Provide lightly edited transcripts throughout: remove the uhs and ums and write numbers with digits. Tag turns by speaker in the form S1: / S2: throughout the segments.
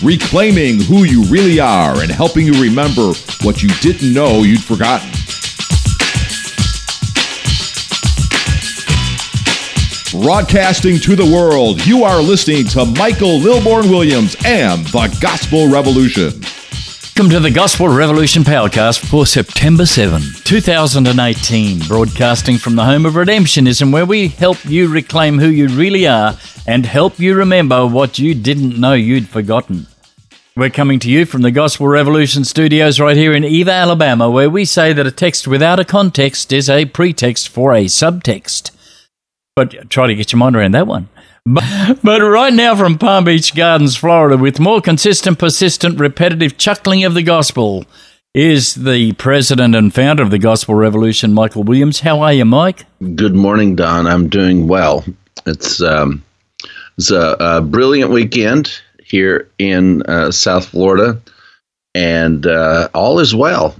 S1: reclaiming who you really are and helping you remember what you didn't know you'd forgotten. Broadcasting to the world, you are listening to Michael Lilborn Williams and the Gospel Revolution.
S2: Welcome to the Gospel Revolution Powercast for September 7, 2018, broadcasting from the home of redemptionism, where we help you reclaim who you really are and help you remember what you didn't know you'd forgotten. We're coming to you from the Gospel Revolution studios right here in Eva, Alabama, where we say that a text without a context is a pretext for a subtext. But try to get your mind around that one. But right now from Palm Beach Gardens, Florida, with more consistent, persistent, repetitive chuckling of the gospel, is the president and founder of the Gospel Revolution, Michael Williams. How are you, Mike?
S3: Good morning, Don. I'm doing well. It's a brilliant weekend here in South Florida, and all is well.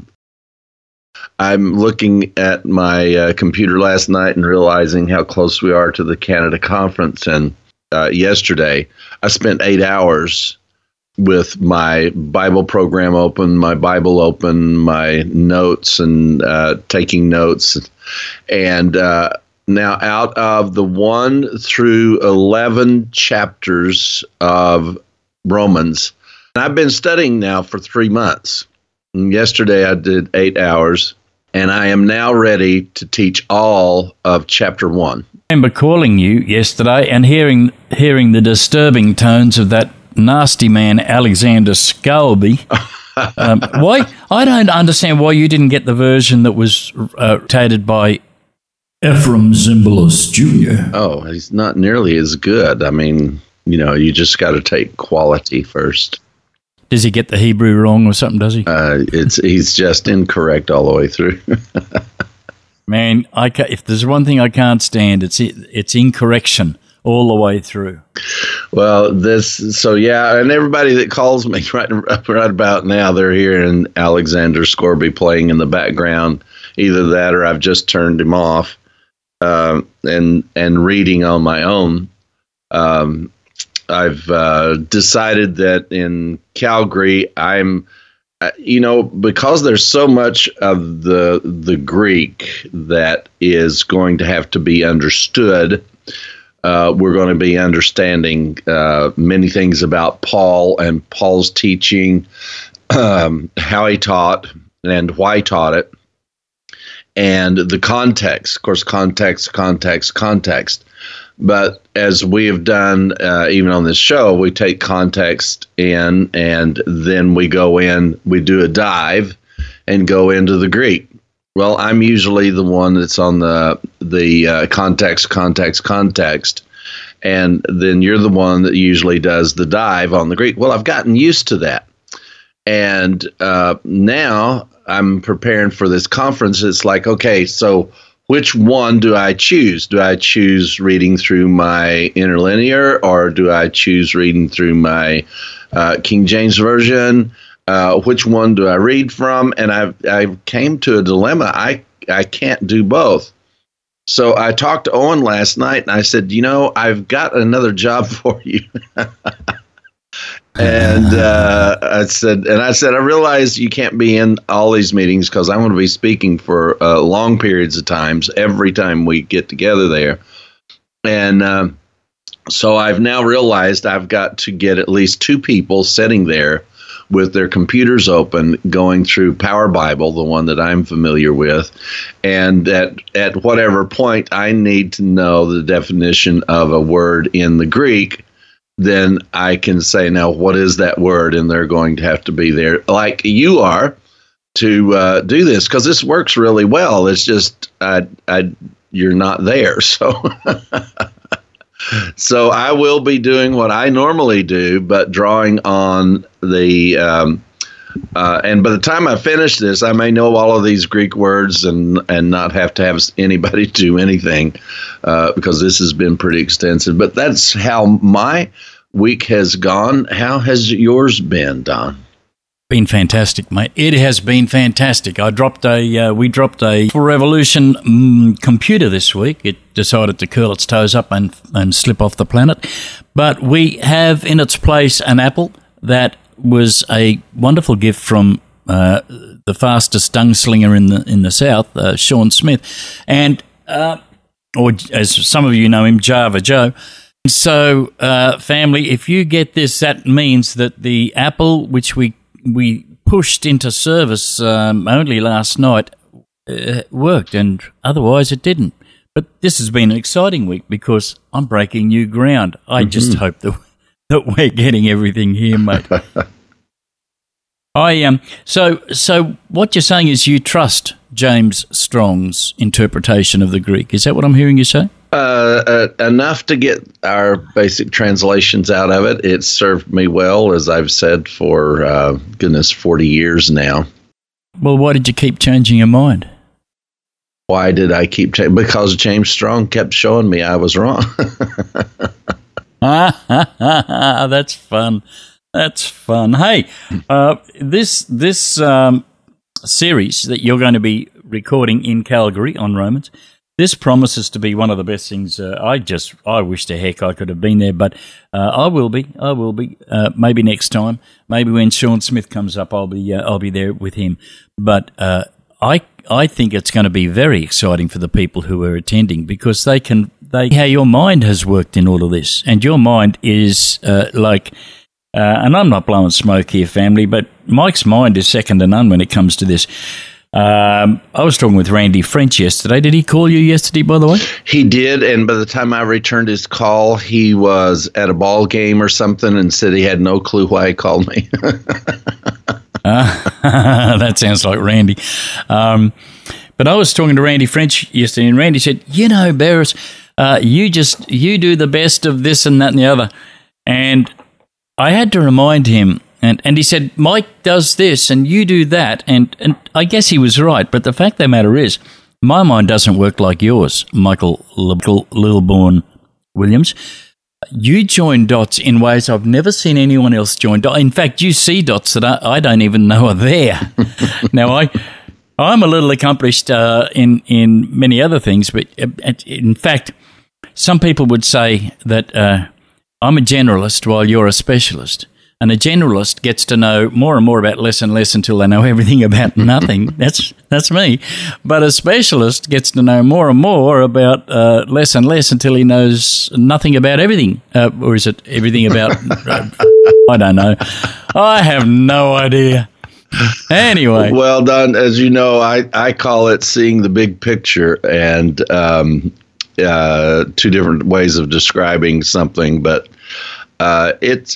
S3: I'm looking at my computer last night and realizing how close we are to the Canada conference. And yesterday, I spent 8 hours with my Bible program open, my Bible open, my notes, and taking notes. And now out of the 1 through 11 chapters of Romans, and I've been studying now for 3 months. And yesterday, I did 8 hours. And I am now ready to teach all of chapter 1.
S2: I remember calling you yesterday and hearing the disturbing tones of that nasty man, Alexander Scalby. Why? I don't understand why you didn't get the version that was dictated by Ephraim Zimbalist Jr.
S3: Oh, he's not nearly as good. I mean, you just got to take quality first.
S2: Does he get the Hebrew wrong or something, does he?
S3: He's just incorrect all the way through.
S2: Man, if there's one thing I can't stand, it's incorrection all the way through.
S3: Well, and everybody that calls me right about now, they're hearing Alexander Scorby playing in the background. Either that or I've just turned him off and reading on my own. I've decided that in Calgary, I'm, because there's so much of the Greek that is going to have to be understood, we're going to be understanding many things about Paul and Paul's teaching, how he taught and why he taught it, and the context. Of course, context. But as we have done, even on this show, we take context in, and then we go in, we do a dive, and go into the Greek. Well, I'm usually the one that's on the context, and then you're the one that usually does the dive on the Greek. Well, I've gotten used to that, and now I'm preparing for this conference. It's like, okay, so which one do I choose? Do I choose reading through my interlinear, or do I choose reading through my King James Version? Which one do I read from? And I came to a dilemma. I can't do both. So I talked to Owen last night, and I said, I've got another job for you. And I said, I realize you can't be in all these meetings because I'm going to be speaking for long periods of times every time we get together there. And so I've now realized I've got to get at least 2 people sitting there with their computers open, going through Power Bible, the one that I'm familiar with. And at whatever point I need to know the definition of a word in the Greek, then I can say, now, what is that word? And they're going to have to be there, like you are, to do this, because this works really well. It's just you're not there. So so I will be doing what I normally do, but drawing on the and by the time I finish this, I may know all of these Greek words and not have to have anybody do anything because this has been pretty extensive. But that's how my week has gone. How has yours been, Don?
S2: Been fantastic, mate. It has been fantastic. We dropped a Revolution computer this week. It decided to curl its toes up and slip off the planet. But we have in its place an Apple that was a wonderful gift from the fastest gunslinger in the South, Sean Smith, and or as some of you know him, Java Joe. So, family, if you get this, that means that the Apple, which we pushed into service only last night, worked, and otherwise it didn't. But this has been an exciting week because I'm breaking new ground. I just hope that we're getting everything here, mate. So what you're saying is you trust James Strong's interpretation of the Greek. Is that what I'm hearing you say?
S3: Enough to get our basic translations out of it. It's served me well, as I've said for 40 years now.
S2: Well, why did you keep changing your mind?
S3: Why did I keep changing? Because James Strong kept showing me I was wrong.
S2: That's fun. That's fun. Hey, this series that you're going to be recording in Calgary on Romans, this promises to be one of the best things. I wish to heck I could have been there, but I will be. Maybe next time. Maybe when Sean Smith comes up, I'll be there with him. But I think it's going to be very exciting for the people who are attending because they how your mind has worked in all of this, and your mind is and I'm not blowing smoke here, family, but Mike's mind is second to none when it comes to this. I was talking with Randy French yesterday. Did he call you yesterday, by the way?
S3: He did, and by the time I returned his call, he was at a ball game or something and said he had no clue why he called me.
S2: That sounds like Randy. But I was talking to Randy French yesterday, and Randy said, Barris, you do the best of this and that and the other. And I had to remind him, and he said, Mike does this and you do that. And I guess he was right. But the fact of the matter is, my mind doesn't work like yours, Michael Lilbourne Williams. You join dots in ways I've never seen anyone else join dots. In fact, you see dots that I don't even know are there. Now, I'm a little accomplished in many other things, but in fact, some people would say that I'm a generalist while you're a specialist. And a generalist gets to know more and more about less and less until they know everything about nothing. That's me. But a specialist gets to know more and more about less and less until he knows nothing about everything. Or is it everything about... I don't know. I have no idea. Anyway.
S3: Well done. As you know, I call it seeing the big picture, and two different ways of describing something, but it's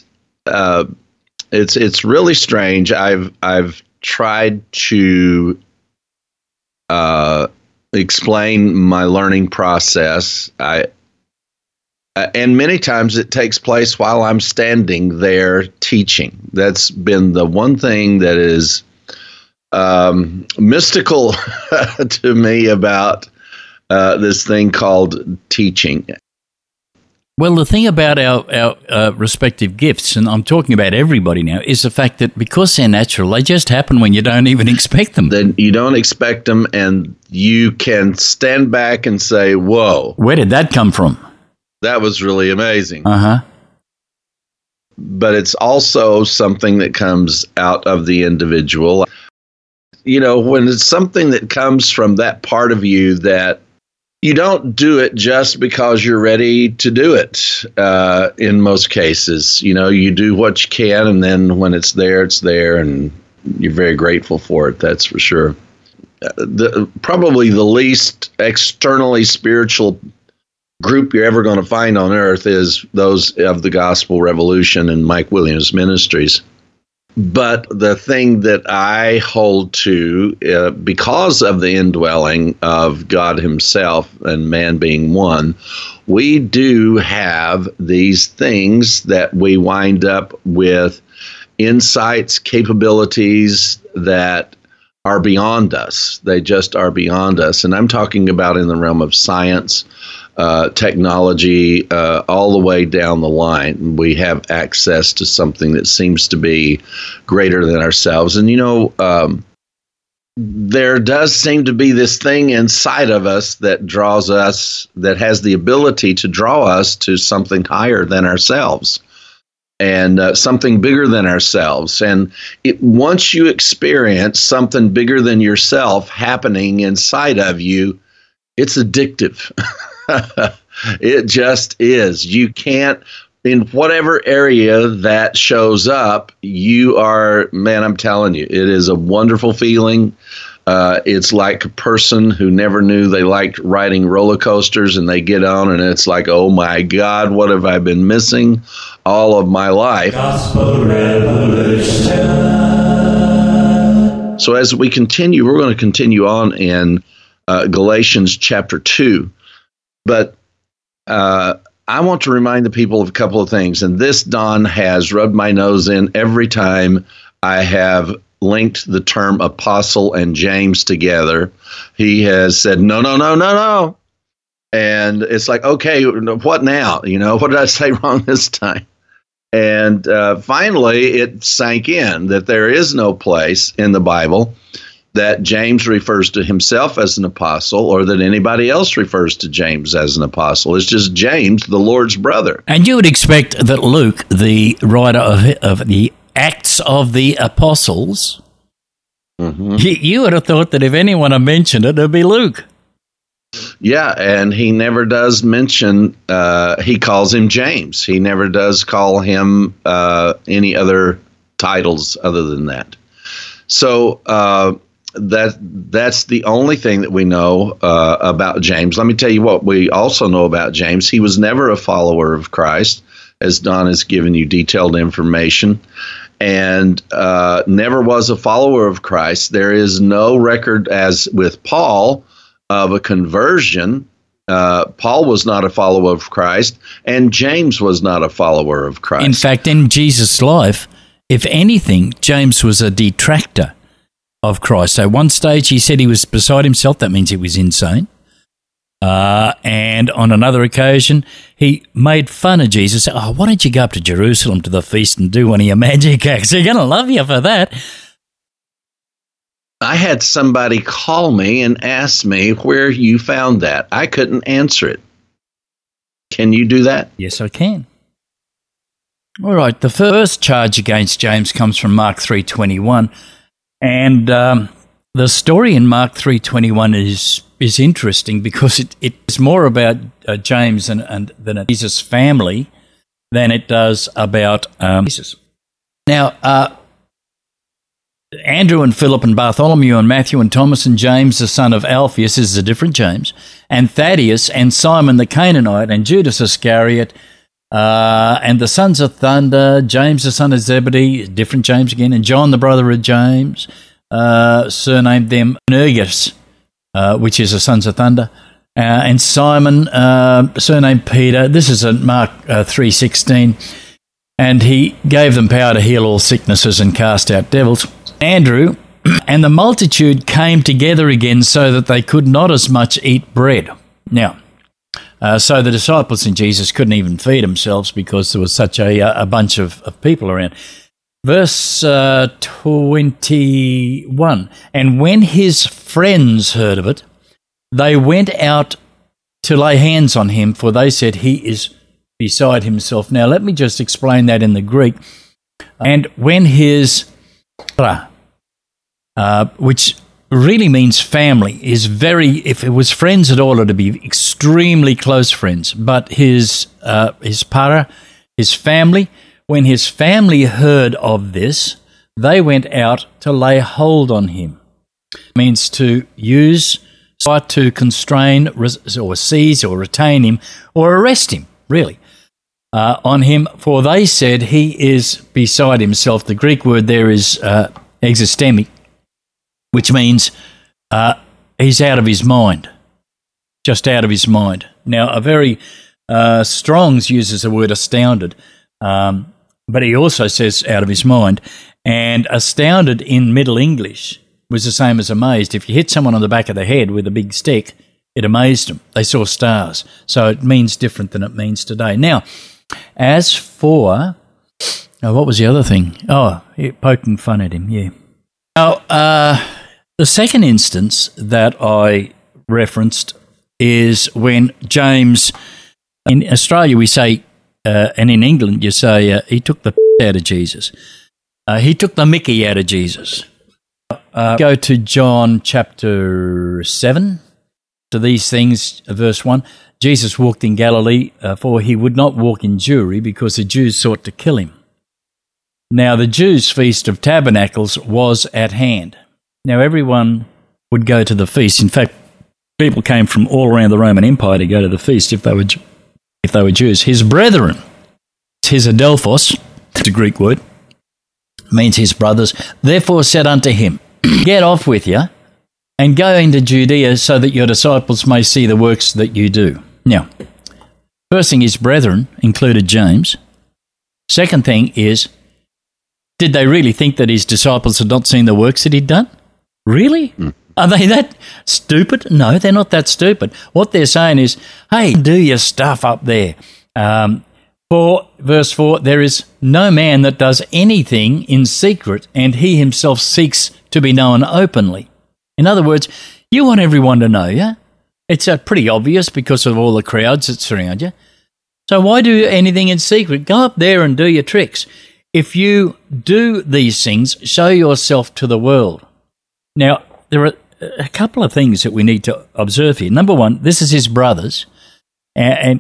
S3: really strange. I've tried to explain my learning process. And many times it takes place while I'm standing there teaching. That's been the one thing that is mystical to me about this thing called teaching.
S2: Well, the thing about our respective gifts, and I'm talking about everybody now, is the fact that because they're natural, they just happen when you don't even expect them.
S3: Then you don't expect them, and you can stand back and say, whoa.
S2: Where did that come from?
S3: That was really amazing.
S2: Uh-huh.
S3: But it's also something that comes out of the individual. You know, when it's something that comes from that part of you that you don't do it just because you're ready to do it. In most cases, you know, you do what you can, and then when it's there, and you're very grateful for it. That's for sure. Probably the least externally spiritual group you're ever going to find on earth is those of the Gospel Revolution and Mike Williams Ministries. But the thing that I hold to, because of the indwelling of God himself and man being one, we do have these things that we wind up with insights, capabilities that are beyond us. They just are beyond us. And I'm talking about in the realm of science, technology, all the way down the line. We have access to something that seems to be greater than ourselves. And, you know, there does seem to be this thing inside of us that draws us, that has the ability to draw us to something higher than ourselves. and something bigger than ourselves. And once you experience something bigger than yourself happening inside of you, it's addictive. It just is. You can't, in whatever area that shows up, you are, man, I'm telling you, it is a wonderful feeling. It's like a person who never knew they liked riding roller coasters, and they get on and it's like, oh my God, what have I been missing all of my life? Gospel Revolution. So as we continue, we're going to continue on in Galatians chapter 2. But I want to remind the people of a couple of things. And this, Don has rubbed my nose in every time I have linked the term apostle and James together. He has said, no. And it's like, okay, what now? What did I say wrong this time? And finally, it sank in that there is no place in the Bible that James refers to himself as an apostle, or that anybody else refers to James as an apostle. It's just James, the Lord's brother.
S2: And you would expect that Luke, the writer of the Acts of the Apostles, you would have thought that if anyone had mentioned it would be Luke.
S3: Yeah, and he never does mention, he calls him James. He never does call him any other titles other than that. So that's the only thing that we know about James. Let me tell you what we also know about James. He was never a follower of Christ, as Don has given you detailed information, and never was a follower of Christ. There is no record, as with Paul, of a conversion. Paul was not a follower of Christ, and James was not a follower of Christ.
S2: In fact, in Jesus' life, if anything, James was a detractor of Christ. At one stage, he said he was beside himself. That means he was insane. And on another occasion, he made fun of Jesus. Oh, why don't you go up to Jerusalem to the feast and do one of your magic acts? They're going to love you for that.
S3: I had somebody call me and ask me where you found that. I couldn't answer it. Can you do that?
S2: Yes, I can. All right. The first charge against James comes from Mark 3:21. And the story in Mark 3:21 is interesting because it's more about James and than Jesus' family than it does about Jesus. Now, Andrew and Philip and Bartholomew and Matthew and Thomas and James, the son of Alphaeus, this is a different James, and Thaddeus and Simon the Canaanite and Judas Iscariot, and the sons of thunder, James the son of Zebedee, different James again, and John the brother of James, surnamed them Boanerges, which is the sons of thunder, and Simon, surnamed Peter. This is in Mark 3:16, and he gave them power to heal all sicknesses and cast out devils. Andrew and the multitude came together again so that they could not as much eat bread. Now, so the disciples and Jesus couldn't even feed themselves because there was such a bunch of people around. Verse 21, and when his friends heard of it, they went out to lay hands on him, for they said he is beside himself. Now, let me just explain that in the Greek. And when his, which really means family, is very, if it was friends at all, it would be extremely close friends. But his para, his family, when his family heard of this, they went out to lay hold on him. It means to use, to constrain or seize or retain him or arrest him, really, on him. For they said he is beside himself. The Greek word there is existemi, which means he's out of his mind, just out of his mind. Now, a very Strong's uses the word astounded, but he also says out of his mind. And astounded in Middle English was the same as amazed. If you hit someone on the back of the head with a big stick, it amazed them. They saw stars. So it means different than it means today. Now, as for, what was the other thing? Oh, poking fun at him, yeah. Now, the second instance that I referenced is when James, in Australia we say and in England you say he took the out of Jesus. He took the mickey out of Jesus. Go to John chapter 7. To these things, verse 1, Jesus walked in Galilee, for he would not walk in Jewry, because the Jews sought to kill him. Now the Jews' feast of tabernacles was at hand. Now everyone would go to the feast. In fact, people came from all around the Roman Empire to go to the feast if they were Jews. His brethren, his adelphos, it's a Greek word, means his brothers, therefore said unto him, get off with you, and go into Judea, so that your disciples may see the works that you do. Now, first thing, his brethren included James. Second thing is, did they really think that his disciples had not seen the works that he'd done? Really? Are they that stupid? No, they're not that stupid. What they're saying is, hey, do your stuff up there. For verse 4, there is no man that does anything in secret, and he himself seeks to be known openly. In other words, you want everyone to know you. It's pretty obvious because of all the crowds that surround you. So why do anything in secret? Go up there and do your tricks. If you do these things, show yourself to the world. Now, there are a couple of things that we need to observe here. Number one, this is his brothers. And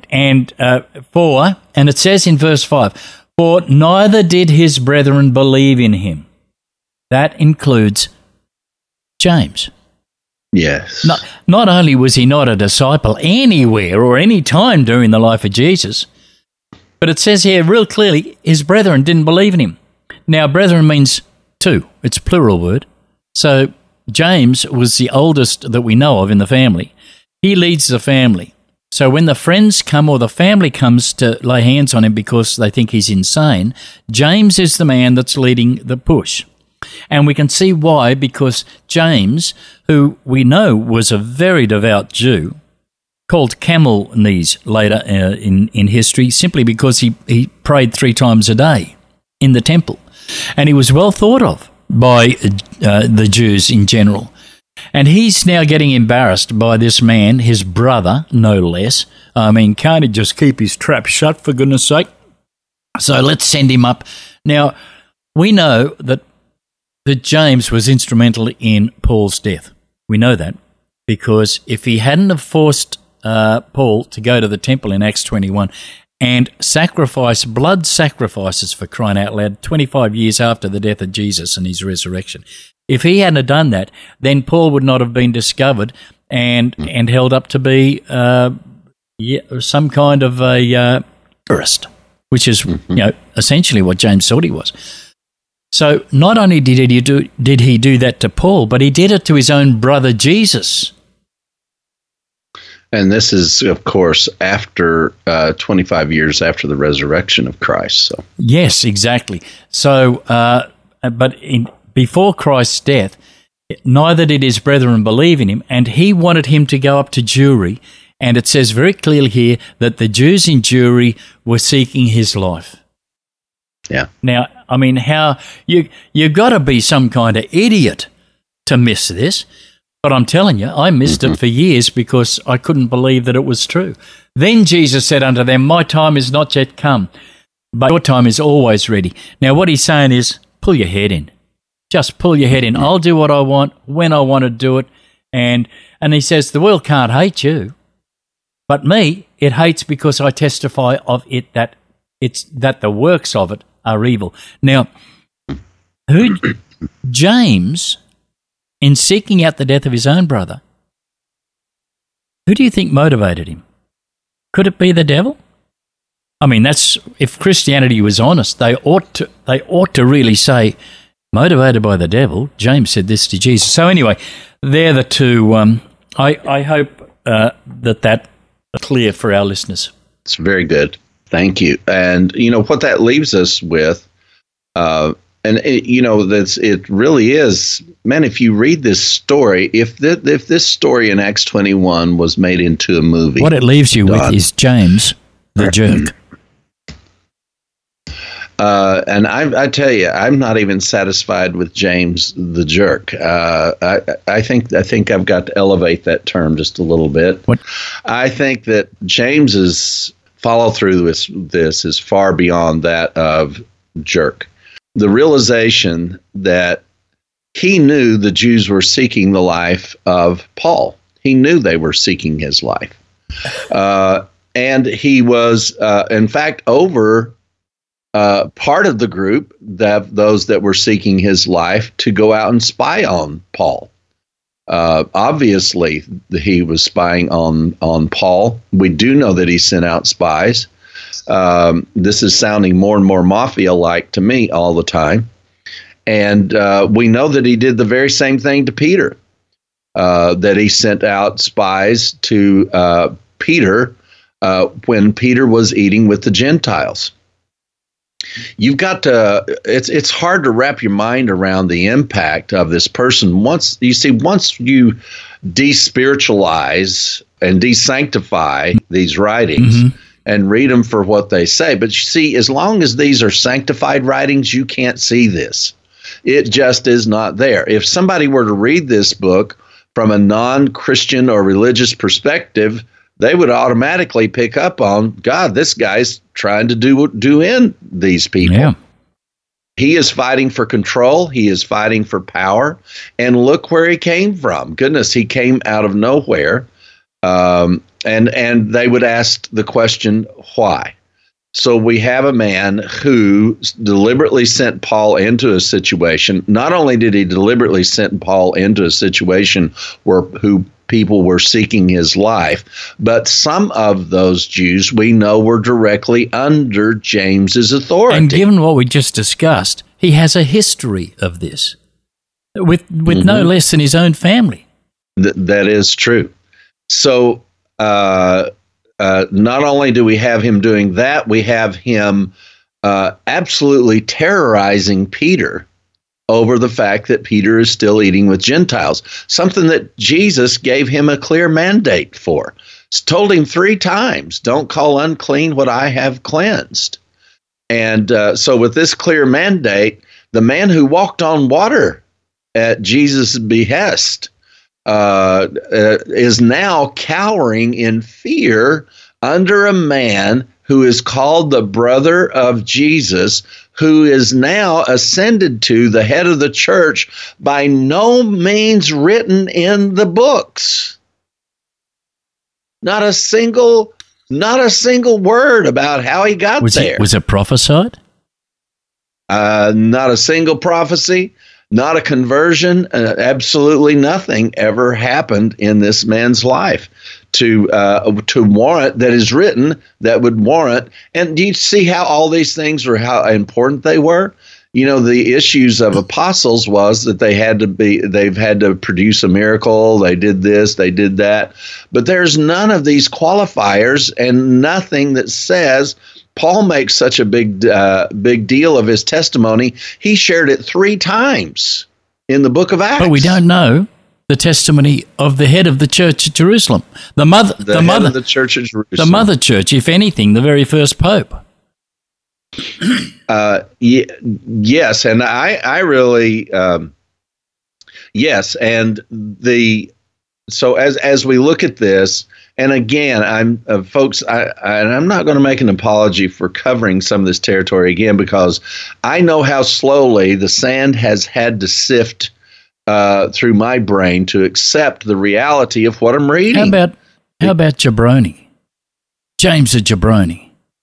S2: it says in verse 5, for neither did his brethren believe in him. That includes James.
S3: Yes.
S2: Not only was he not a disciple anywhere or any time during the life of Jesus, but it says here real clearly, his brethren didn't believe in him. Now, brethren means two. It's a plural word. So James was the oldest that we know of in the family. He leads the family. So when the friends come or the family comes to lay hands on him because they think he's insane, James is the man that's leading the push. And we can see why, because James, who we know was a very devout Jew, called camel knees later in history, simply because he prayed 3 times a day in the temple. And he was well thought of by the Jews in general. And he's now getting embarrassed by this man, his brother, no less. I mean, can't he just keep his trap shut, for goodness sake? So let's send him up. Now, we know that James was instrumental in Paul's death. We know that because if he hadn't have forced Paul to go to the temple in Acts 21 and sacrifice blood sacrifices, for crying out loud, 25 years after the death of Jesus and his resurrection, if he hadn't have done that, then Paul would not have been discovered and held up to be some kind of a terrorist, which is essentially what James thought he was. So not only did he do that to Paul, but he did it to his own brother Jesus.
S3: And this is, of course, after 25 years after the resurrection of Christ. So
S2: yes, exactly. So, before Christ's death, neither did his brethren believe in him, and he wanted him to go up to Jewry. And it says very clearly here that the Jews in Jewry were seeking his life.
S3: Yeah.
S2: Now, I mean, how you've got to be some kind of idiot to miss this. But I'm telling you, I missed it for years because I couldn't believe that it was true. Then Jesus said unto them, my time is not yet come, but your time is always ready. Now, what he's saying is, pull your head in. Just pull your head in. I'll do what I want, when I want to do it. And he says, the world can't hate you, but me, it hates because I testify of it that the works of it are evil. Now, James, in seeking out the death of his own brother, who do you think motivated him? Could it be the devil? I mean, that's, if Christianity was honest, they ought to really say, motivated by the devil. James said this to Jesus. So anyway, they're the two. I hope that's clear for our listeners.
S3: It's very good. Thank you. And what that leaves us with, it really is, man, if you read this story, if this story in Acts 21 was made into a movie,
S2: what it leaves you with is James the jerk.
S3: And I tell you, I'm not even satisfied with James the jerk. I think I've got to elevate that term just a little bit.
S2: What?
S3: I think that James is follow through with this is far beyond that of jerk. The realization that he knew the Jews were seeking the life of Paul. He knew they were seeking his life. And he was, in fact, over part of the group, those that were seeking his life, to go out and spy on Paul. Obviously, he was spying on Paul. We do know that he sent out spies. This is sounding more and more mafia-like to me all the time. And we know that he did the very same thing to Peter, that he sent out spies to Peter when Peter was eating with the Gentiles. You've got to, it's hard to wrap your mind around the impact of this person. Once you despiritualize and desanctify these writings and read them for what they say. But you see, as long as these are sanctified writings, you can't see this. It just is not there. If somebody were to read this book from a non-Christian or religious perspective, they would automatically pick up on, God, this guy's trying to do in these people. Yeah. He is fighting for control. He is fighting for power. And look where he came from. Goodness, he came out of nowhere. And they would ask the question, why? So we have a man who deliberately sent Paul into a situation. Not only did he deliberately send Paul into a situation who people were seeking his life, but some of those Jews we know were directly under James's authority.
S2: And given what we just discussed, he has a history of this with no less than his own family.
S3: That is true. So not only do we have him doing that, we have him absolutely terrorizing Peter over the fact that Peter is still eating with Gentiles, something that Jesus gave him a clear mandate for. He's told him 3 times, don't call unclean what I have cleansed. And so with this clear mandate, the man who walked on water at Jesus' behest is now cowering in fear under a man who is called the brother of Jesus, who is now ascended to the head of the church, by no means written in the books. Not a single word about how he got there.
S2: Was it prophesied?
S3: Not a single prophecy, not a conversion. Absolutely nothing ever happened in this man's life to warrant, that is written, that would warrant. And do you see how all these things were, how important they were? You know, the issues of apostles was that they've had to produce a miracle. They did this, they did that. But there's none of these qualifiers and nothing that says Paul makes such a big deal of his testimony. He shared it 3 times in the book of Acts.
S2: But we don't know the testimony of the head of the church at Jerusalem, the mother
S3: of the church at Jerusalem,
S2: the mother church, if anything, the very first pope.
S3: Yes, and I really yes, and so as we look at this, and again, I'm folks, I'm not going to make an apology for covering some of this territory again, because I know how slowly the sand has had to sift through my brain to accept the reality of what I'm reading.
S2: How about Jabroni? James a Jabroni.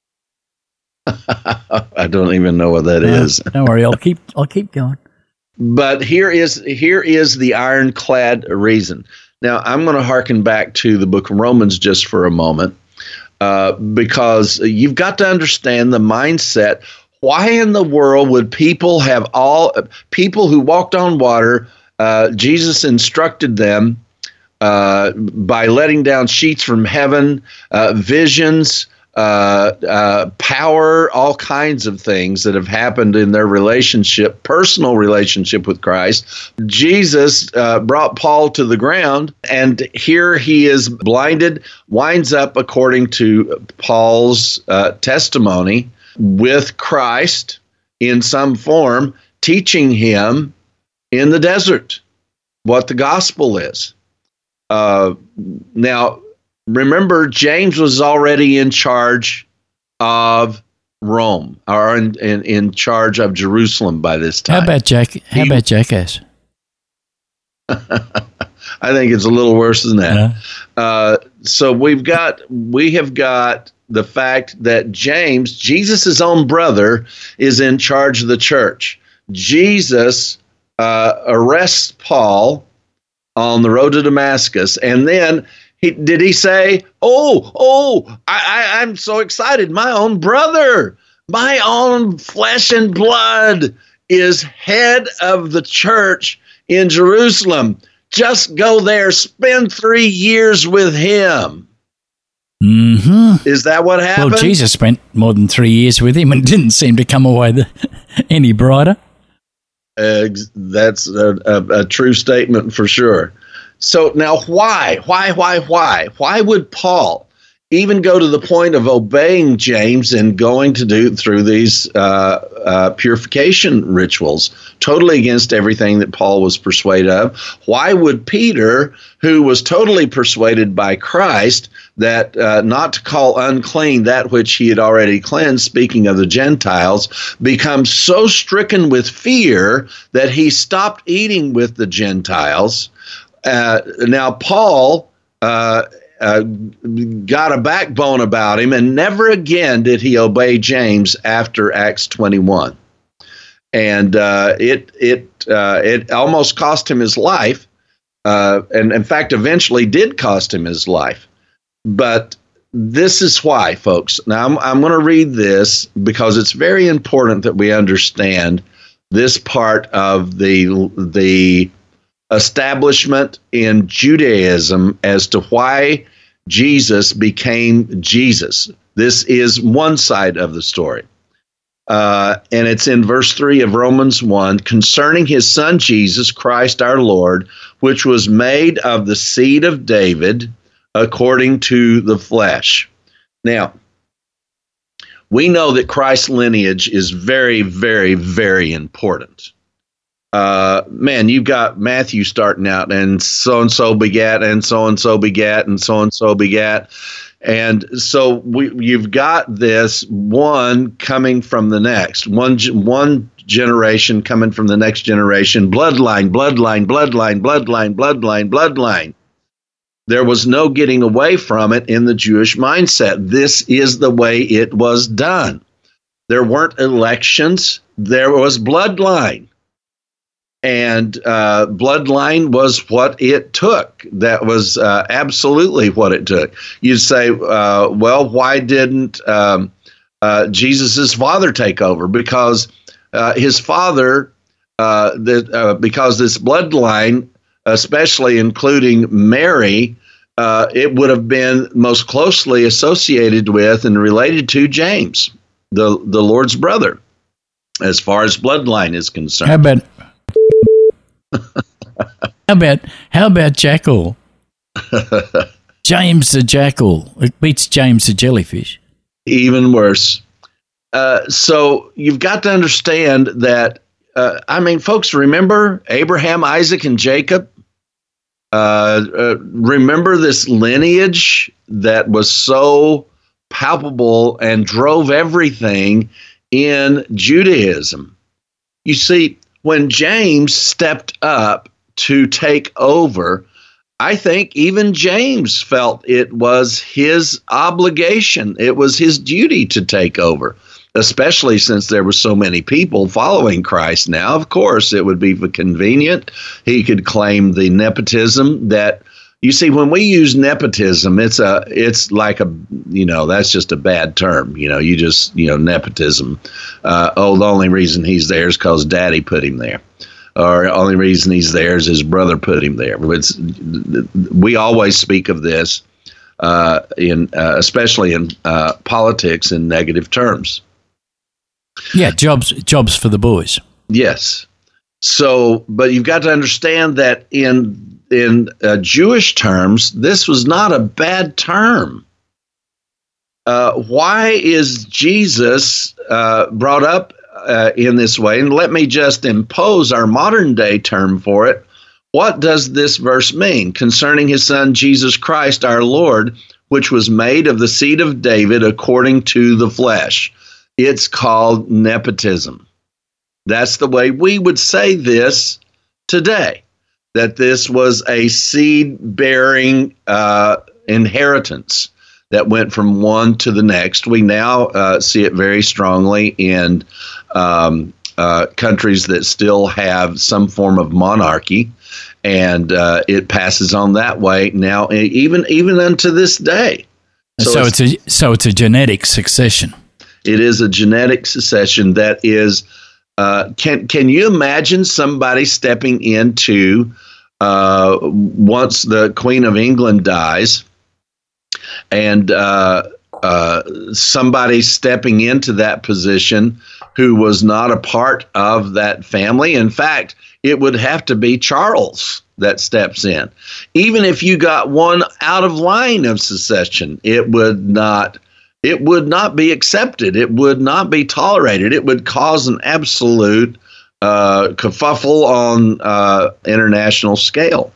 S3: I don't even know what that is.
S2: Don't worry, I'll keep going.
S3: But here is the ironclad reason. Now, I'm going to hearken back to the book of Romans just for a moment, because you've got to understand the mindset. Why in the world would people who walked on water, Jesus instructed them by letting down sheets from heaven, visions, power, all kinds of things that have happened in their personal relationship with Christ. Jesus brought Paul to the ground, and here he is blinded, winds up, according to Paul's testimony, with Christ in some form, teaching him in the desert what the gospel is. Now, remember, James was already in charge of Rome, or in charge of Jerusalem by this time.
S2: How about Jackass?
S3: I think it's a little worse than that. So we have got the fact that James, Jesus' own brother, is in charge of the church. Jesus arrests Paul on the road to Damascus, and then did he say, I'm so excited. My own brother, my own flesh and blood is head of the church in Jerusalem. Just go there, spend 3 years with him.
S2: Mm-hmm.
S3: Is that what happened?
S2: Well, Jesus spent more than 3 years with him and didn't seem to come away any brighter.
S3: That's a true statement for sure. So now why? Why would Paul even go to the point of obeying James and going to do through these purification rituals, totally against everything that Paul was persuaded of? Why would Peter, who was totally persuaded by Christ that not to call unclean that which he had already cleansed, speaking of the Gentiles, become so stricken with fear that he stopped eating with the Gentiles? Now, Paul got a backbone about him, and never again did he obey James after Acts 21. And it almost cost him his life, and in fact, eventually did cost him his life. But this is why, folks. Now, I'm going to read this because it's very important that we understand this part of the establishment in Judaism as to why Jesus became Jesus. This is one side of the story. And it's in verse 3 of Romans 1, concerning his son Jesus Christ our Lord, which was made of the seed of David according to the flesh. Now, we know that Christ's lineage is very, very, very important. Man, you've got Matthew starting out, and so-and-so begat, and so-and-so begat, and so-and-so begat. And so you've got this one coming from the next, one generation coming from the next generation, bloodline. There was no getting away from it in the Jewish mindset. This is the way it was done. There weren't elections. There was bloodline. And bloodline was what it took. That was absolutely what it took. You'd say, well, why didn't Jesus' father take over? Because his father, because this bloodline, especially including Mary, it would have been most closely associated with and related to James, the Lord's brother, as far as bloodline is concerned. How about Jackal?
S2: James the Jackal. It beats James the Jellyfish.
S3: Even worse. So you've got to understand that, folks, remember Abraham, Isaac, and Jacob? Remember this lineage that was so palpable and drove everything in Judaism. You see, when James stepped up to take over, I think even James felt it was his obligation. It was his duty to take over, especially since there were so many people following Christ now. Of course, it would be convenient. He could claim the nepotism that, you see, when we use nepotism, it's like that's just a bad term. Nepotism. The only reason he's there is because daddy put him there. Or the only reason he's there is his brother put him there. We always speak of this, especially in politics, in negative terms.
S2: Yeah, jobs for the boys.
S3: Yes. So, but you've got to understand that in Jewish terms, this was not a bad term. Why is Jesus brought up in this way? And let me just impose our modern day term for it. What does this verse mean? Concerning his son, Jesus Christ, our Lord, which was made of the seed of David according to the flesh. It's called nepotism. That's the way we would say this today, that this was a seed-bearing inheritance that went from one to the next. We now see it very strongly in countries that still have some form of monarchy, and it passes on that way now, even unto this day.
S2: So it's a genetic succession.
S3: It is a genetic succession that is. Can you imagine somebody stepping into once the Queen of England dies, and somebody stepping into that position who was not a part of that family? In fact, it would have to be Charles that steps in. Even if you got one out of line of succession, it would not be accepted. It would not be tolerated. It would cause an absolute kerfuffle on international scale.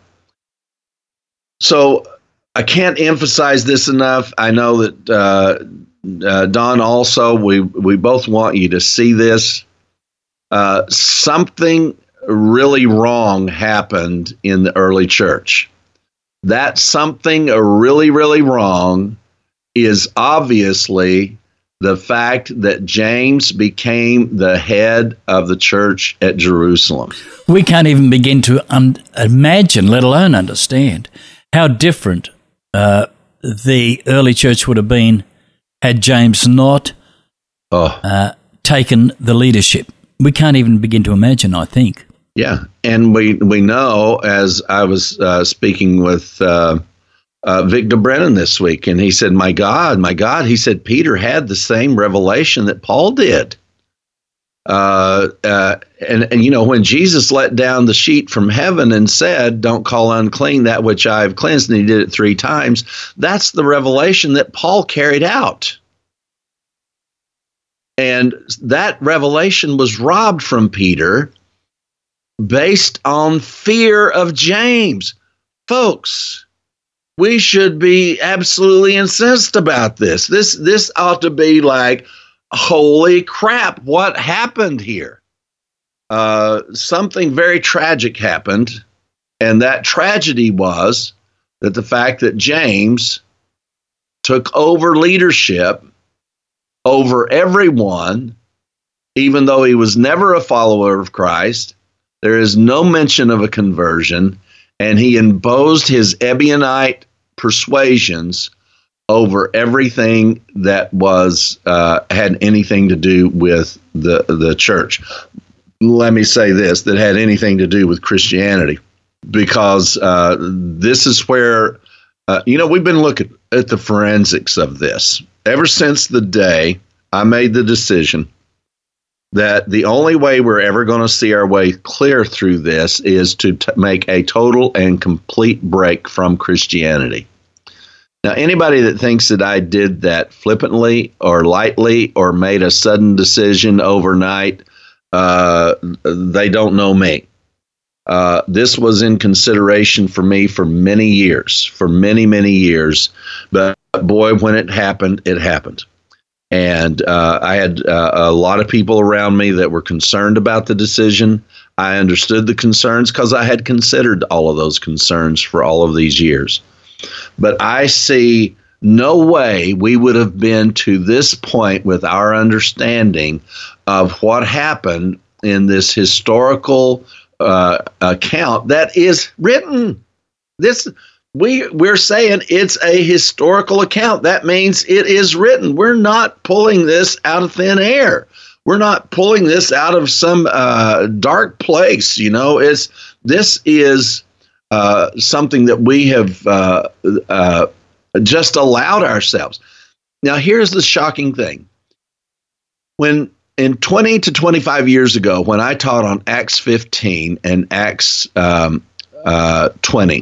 S3: So I can't emphasize this enough. I know that Don also, we both want you to see this. Something really wrong happened in the early church. That something really, really wrong is obviously the fact that James became the head of the church at Jerusalem.
S2: We can't even begin to imagine, let alone understand, how different the early church would have been had James not taken the leadership. We can't even begin to imagine, I think.
S3: Yeah, and we know, as I was speaking with Victor Brennan this week, and he said, my God, he said, Peter had the same revelation that Paul did. And you know, when Jesus let down the sheet from heaven and said, don't call unclean that which I have cleansed, and he did it 3 times, that's the revelation that Paul carried out. And that revelation was robbed from Peter based on fear of James. Folks, we should be absolutely incensed about this. This ought to be like, holy crap, what happened here? Something very tragic happened, and that tragedy was that the fact that James took over leadership over everyone, even though he was never a follower of Christ. There is no mention of a conversion, and he imposed his Ebionite persuasions over everything that was had anything to do with the church. Let me say this, that had anything to do with Christianity, because this is where, we've been looking at the forensics of this. Ever since the day I made the decision that the only way we're ever going to see our way clear through this is to make a total and complete break from Christianity. Now, anybody that thinks that I did that flippantly or lightly or made a sudden decision overnight, they don't know me. This was in consideration for me for many years, many years. But boy, when it happened, it happened. And I had a lot of people around me that were concerned about the decision. I understood the concerns because I had considered all of those concerns for all of these years. But I see no way we would have been to this point with our understanding of what happened in this historical account that is written. We're saying it's a historical account. That means it is written. We're not pulling this out of thin air. We're not pulling this out of some dark place. This is something that we have just allowed ourselves. Now, here's the shocking thing. When in 20 to 25 years ago, when I taught on Acts 15 and Acts 20,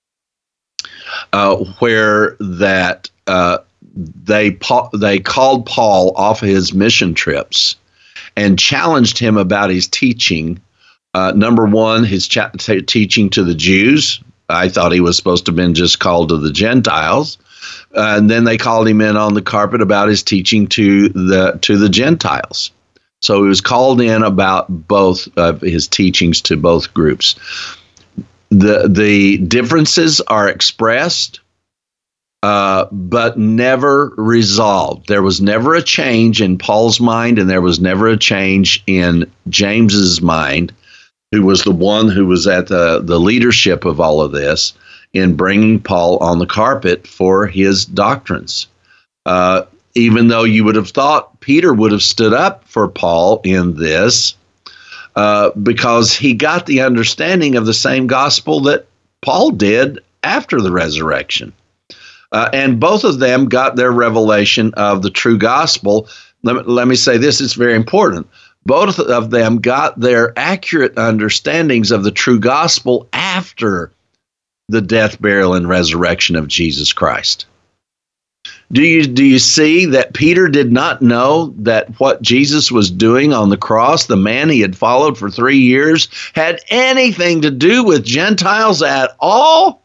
S3: where that they called Paul off of his mission trips and challenged him about his teaching. Number one, his teaching to the Jews. I thought he was supposed to have been just called to the Gentiles. And then they called him in on the carpet about his teaching to the Gentiles. So he was called in about both of his teachings to both groups. The differences are expressed, but never resolved. There was never a change in Paul's mind, and there was never a change in James's mind, who was the one who was at the leadership of all of this in bringing Paul on the carpet for his doctrines. Even though you would have thought Peter would have stood up for Paul in this, because he got the understanding of the same gospel that Paul did after the resurrection. And both of them got their revelation of the true gospel. Let me say this, it's very important. Both of them got their accurate understandings of the true gospel after the death, burial, and resurrection of Jesus Christ. Do you see that Peter did not know that what Jesus was doing on the cross, the man he had followed for 3 years, had anything to do with Gentiles at all?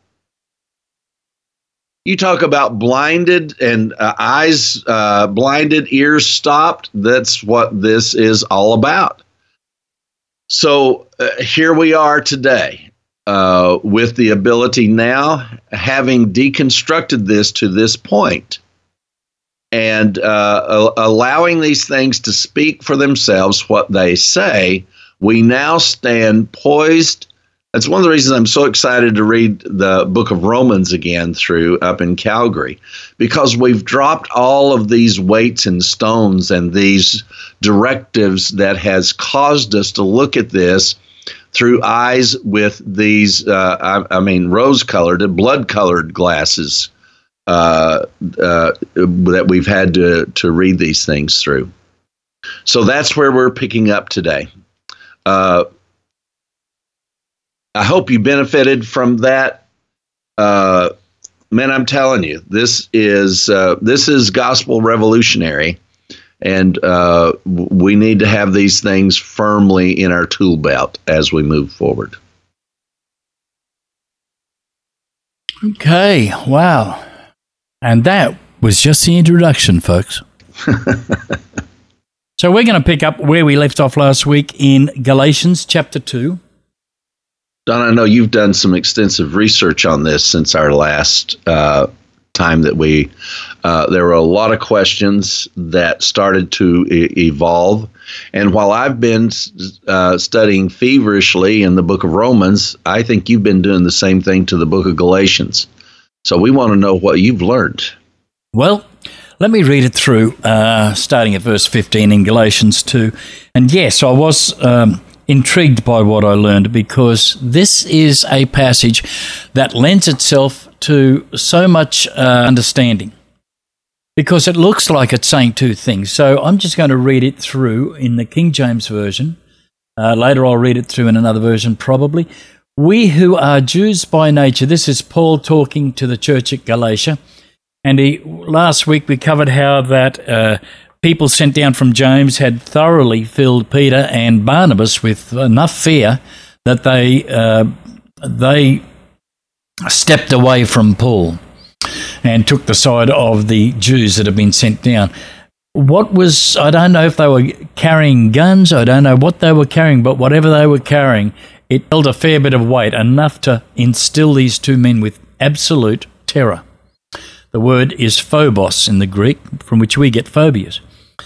S3: You talk about blinded and eyes blinded, ears stopped. That's what this is all about. So here we are today with the ability now, having deconstructed this to this point, and allowing these things to speak for themselves, what they say, we now stand poised. That's one of the reasons I'm so excited to read the book of Romans again through up in Calgary, because we've dropped all of these weights and stones and these directives that has caused us to look at this through eyes with these, rose-colored, blood-colored glasses that we've had to read these things through. So that's where we're picking up today. I hope you benefited from that. Man, I'm telling you, this is gospel revolutionary, and we need to have these things firmly in our tool belt as we move forward.
S2: Okay, wow. And that was just the introduction, folks. So we're going to pick up where we left off last week in Galatians chapter 2.
S3: Don, I know you've done some extensive research on this since our last time that there were a lot of questions that started to evolve. And while I've been studying feverishly in the book of Romans, I think you've been doing the same thing to the book of Galatians. So we want to know what you've learned. Well,
S2: let me read it through, starting at verse 15 in Galatians 2. And yes, I was intrigued by what I learned, because this is a passage that lends itself to so much understanding, because it looks like it's saying two things. So I'm just going to read it through in the King James Version. Later I'll read it through in another version probably. We who are Jews by nature, this is Paul talking to the church at Galatia, and last week we covered how that people sent down from James had thoroughly filled Peter and Barnabas with enough fear that they stepped away from Paul and took the side of the Jews that had been sent down. I don't know if they were carrying guns, I don't know what they were carrying, but whatever they were carrying, it held a fair bit of weight, enough to instill these two men with absolute terror. The word is phobos in the Greek, from which we get phobias.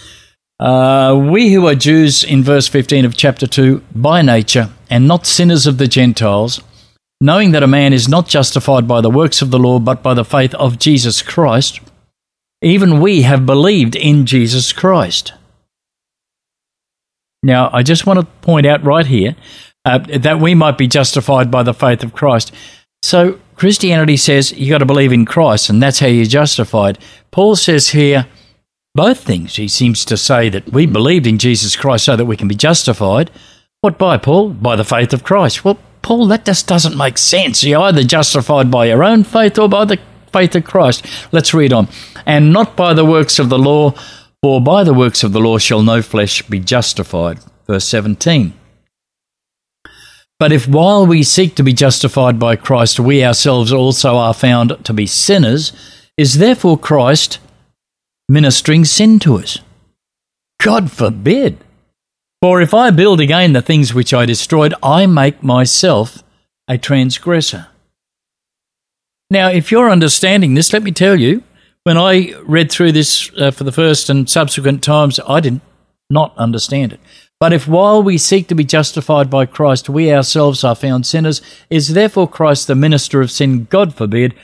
S2: We who are Jews, in verse 15 of chapter 2, by nature, and not sinners of the Gentiles, knowing that a man is not justified by the works of the law, but by the faith of Jesus Christ, even we have believed in Jesus Christ. Now, I just want to point out right here that we might be justified by the faith of Christ. So Christianity says you got to believe in Christ, and that's how you're justified. Paul says here both things. He seems to say that we believed in Jesus Christ so that we can be justified. What by, Paul? By the faith of Christ. Well, Paul, that just doesn't make sense. You're either justified by your own faith or by the faith of Christ. Let's read on. And not by the works of the law, for by the works of the law shall no flesh be justified. Verse 17. But if while we seek to be justified by Christ, we ourselves also are found to be sinners, Is therefore Christ ministering sin to us? God forbid. For if I build again the things which I destroyed, I make myself a transgressor. Now, if you're understanding this, let me tell you, when I read through this for the first and subsequent times, I did not understand it. But if while we seek to be justified by Christ, we ourselves are found sinners, is therefore Christ the minister of sin? God forbid.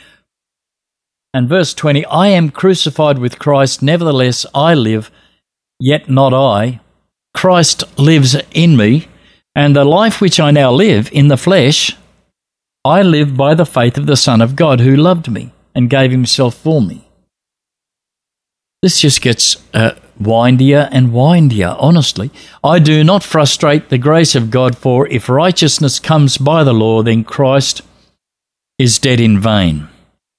S2: And verse 20, I am crucified with Christ, nevertheless I live, yet not I. Christ lives in me, and the life which I now live in the flesh, I live by the faith of the Son of God who loved me and gave himself for me. This just gets windier and windier, honestly. I do not frustrate the grace of God, for if righteousness comes by the law, then Christ is dead in vain.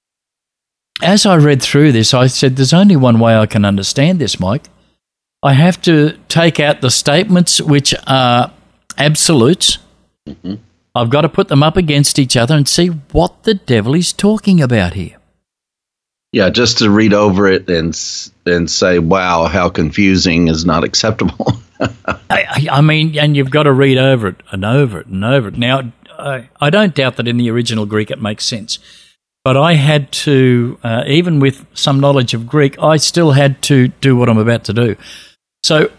S2: As I read through this, I said, there's only one way I can understand this, Mike. I have to take out the statements which are absolutes. Mm-hmm. I've got to put them up against each other and see what the devil is talking about here.
S3: Yeah, just to read over it and say, wow, how confusing is not acceptable.
S2: I mean, and you've got to read over it and over it and over it. Now, I don't doubt that in the original Greek it makes sense. But I had to, even with some knowledge of Greek, I still had to do what I'm about to do. So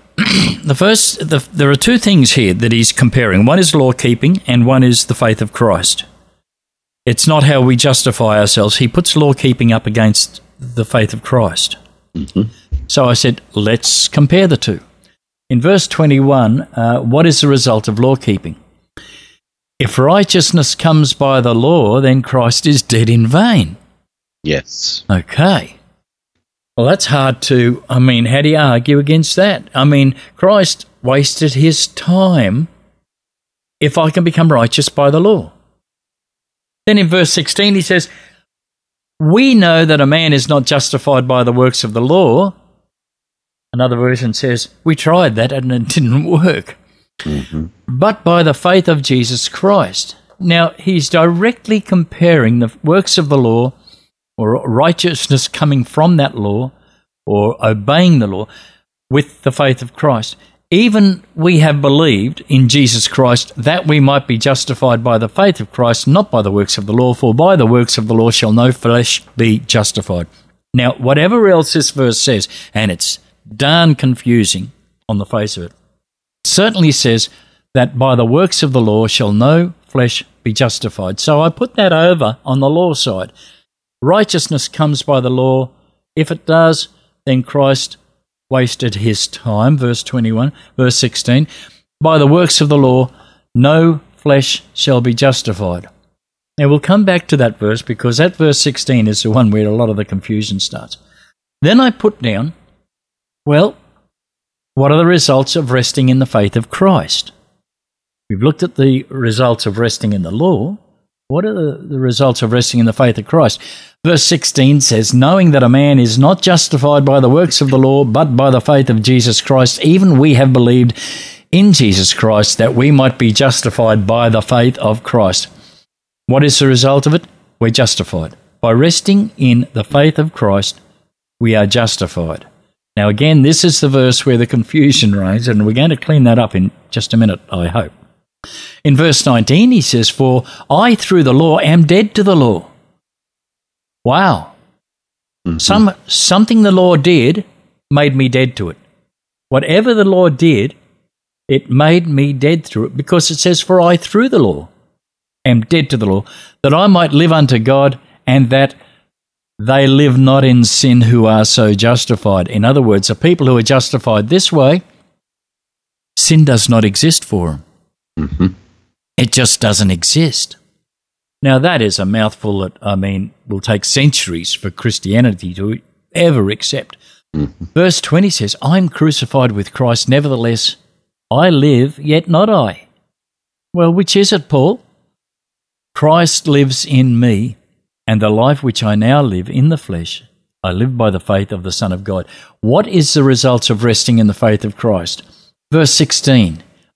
S2: there are two things here that he's comparing. One is law keeping and one is the faith of Christ. It's not how we justify ourselves. He puts law keeping up against the faith of Christ. Mm-hmm. So I said, let's compare the two. In verse 21, what is the result of law keeping? If righteousness comes by the law, then Christ is dead in vain.
S3: Yes.
S2: Okay. Well, that's hard to, how do you argue against that? Christ wasted his time if I can become righteous by the law. Then in verse 16 he says, we know that a man is not justified by the works of the law. Another version says, we tried that and it didn't work. Mm-hmm. But by the faith of Jesus Christ. Now, he's directly comparing the works of the law or righteousness coming from that law or obeying the law with the faith of Christ. Even we have believed in Jesus Christ that we might be justified by the faith of Christ, not by the works of the law, for by the works of the law shall no flesh be justified. Now, whatever else this verse says, and it's darn confusing on the face of it, certainly says that by the works of the law shall no flesh be justified. So I put that over on the law side. Righteousness comes by the law. If it does, then Christ wasted his time, verse 21, verse 16. By the works of the law, no flesh shall be justified. Now we'll come back to that verse because that verse 16 is the one where a lot of the confusion starts. Then I put down, well, what are the results of resting in the faith of Christ? We've looked at the results of resting in the law. What are the results of resting in the faith of Christ? Verse 16 says, knowing that a man is not justified by the works of the law, but by the faith of Jesus Christ, even we have believed in Jesus Christ that we might be justified by the faith of Christ. What is the result of it? We're justified. By resting in the faith of Christ, we are justified. Now again, this is the verse where the confusion reigns, and we're going to clean that up in just a minute, I hope. In verse 19, he says, for I through the law am dead to the law. Wow. Mm-hmm. Something the law did made me dead to it. Whatever the law did, it made me dead through it, because it says, for I through the law am dead to the law, that I might live unto God, and that they live not in sin who are so justified. In other words, the people who are justified this way, sin does not exist for them. Mm-hmm. It just doesn't exist. Now that is a mouthful that, will take centuries for Christianity to ever accept. Mm-hmm. Verse 20 says, I'm crucified with Christ, nevertheless I live, yet not I. Well, which is it, Paul? Christ lives in me, and the life which I now live in the flesh, I live by the faith of the Son of God. What is the result of resting in the faith of Christ? Verse 16,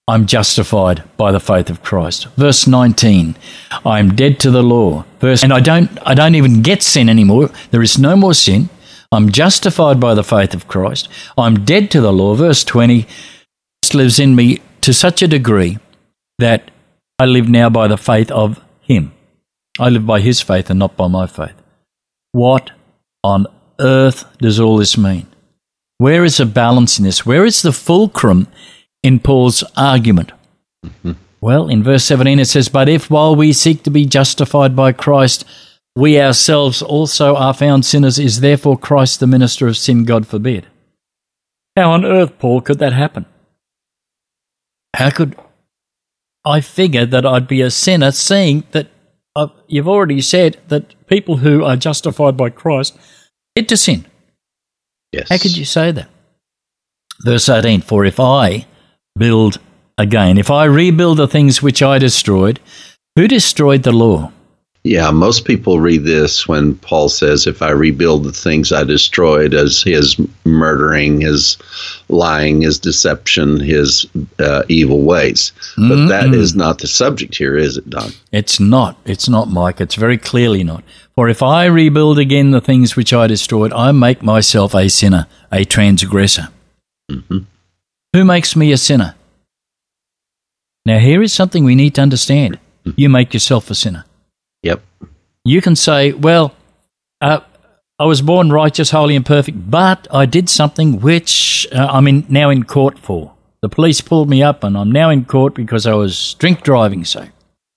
S2: I'm justified by the faith of Christ. Verse 19, I'm dead to the law. And I don't even get sin anymore. There is no more sin. I'm justified by the faith of Christ. I'm dead to the law. Verse 20, Christ lives in me to such a degree that I live now by the faith of him. I live by his faith and not by my faith. What on earth does all this mean? Where is the balance in this? Where is the fulcrum in Paul's argument? Mm-hmm. Well, in verse 17 it says, but if while we seek to be justified by Christ, we ourselves also are found sinners, is therefore Christ the minister of sin? God forbid. How on earth, Paul, could that happen? How could I figure that I'd be a sinner, seeing that you've already said that people who are justified by Christ get to sin?
S3: Yes.
S2: How could you say that? Verse 18, for if I build again, if I rebuild the things which I destroyed, who destroyed the law?
S3: Yeah, most people read this when Paul says, if I rebuild the things I destroyed, as his murdering, his lying, his deception, his evil ways. But that is not the subject here, is it, Don?
S2: It's not. It's not, Mike. It's very clearly not. For if I rebuild again the things which I destroyed, I make myself a sinner, a transgressor. Mm-hmm. Who makes me a sinner? Now, here is something we need to understand. You make yourself a sinner.
S3: Yep.
S2: You can say, well, I was born righteous, holy and perfect, but I did something which I'm now in court for. The police pulled me up and I'm now in court because I was drink driving, so.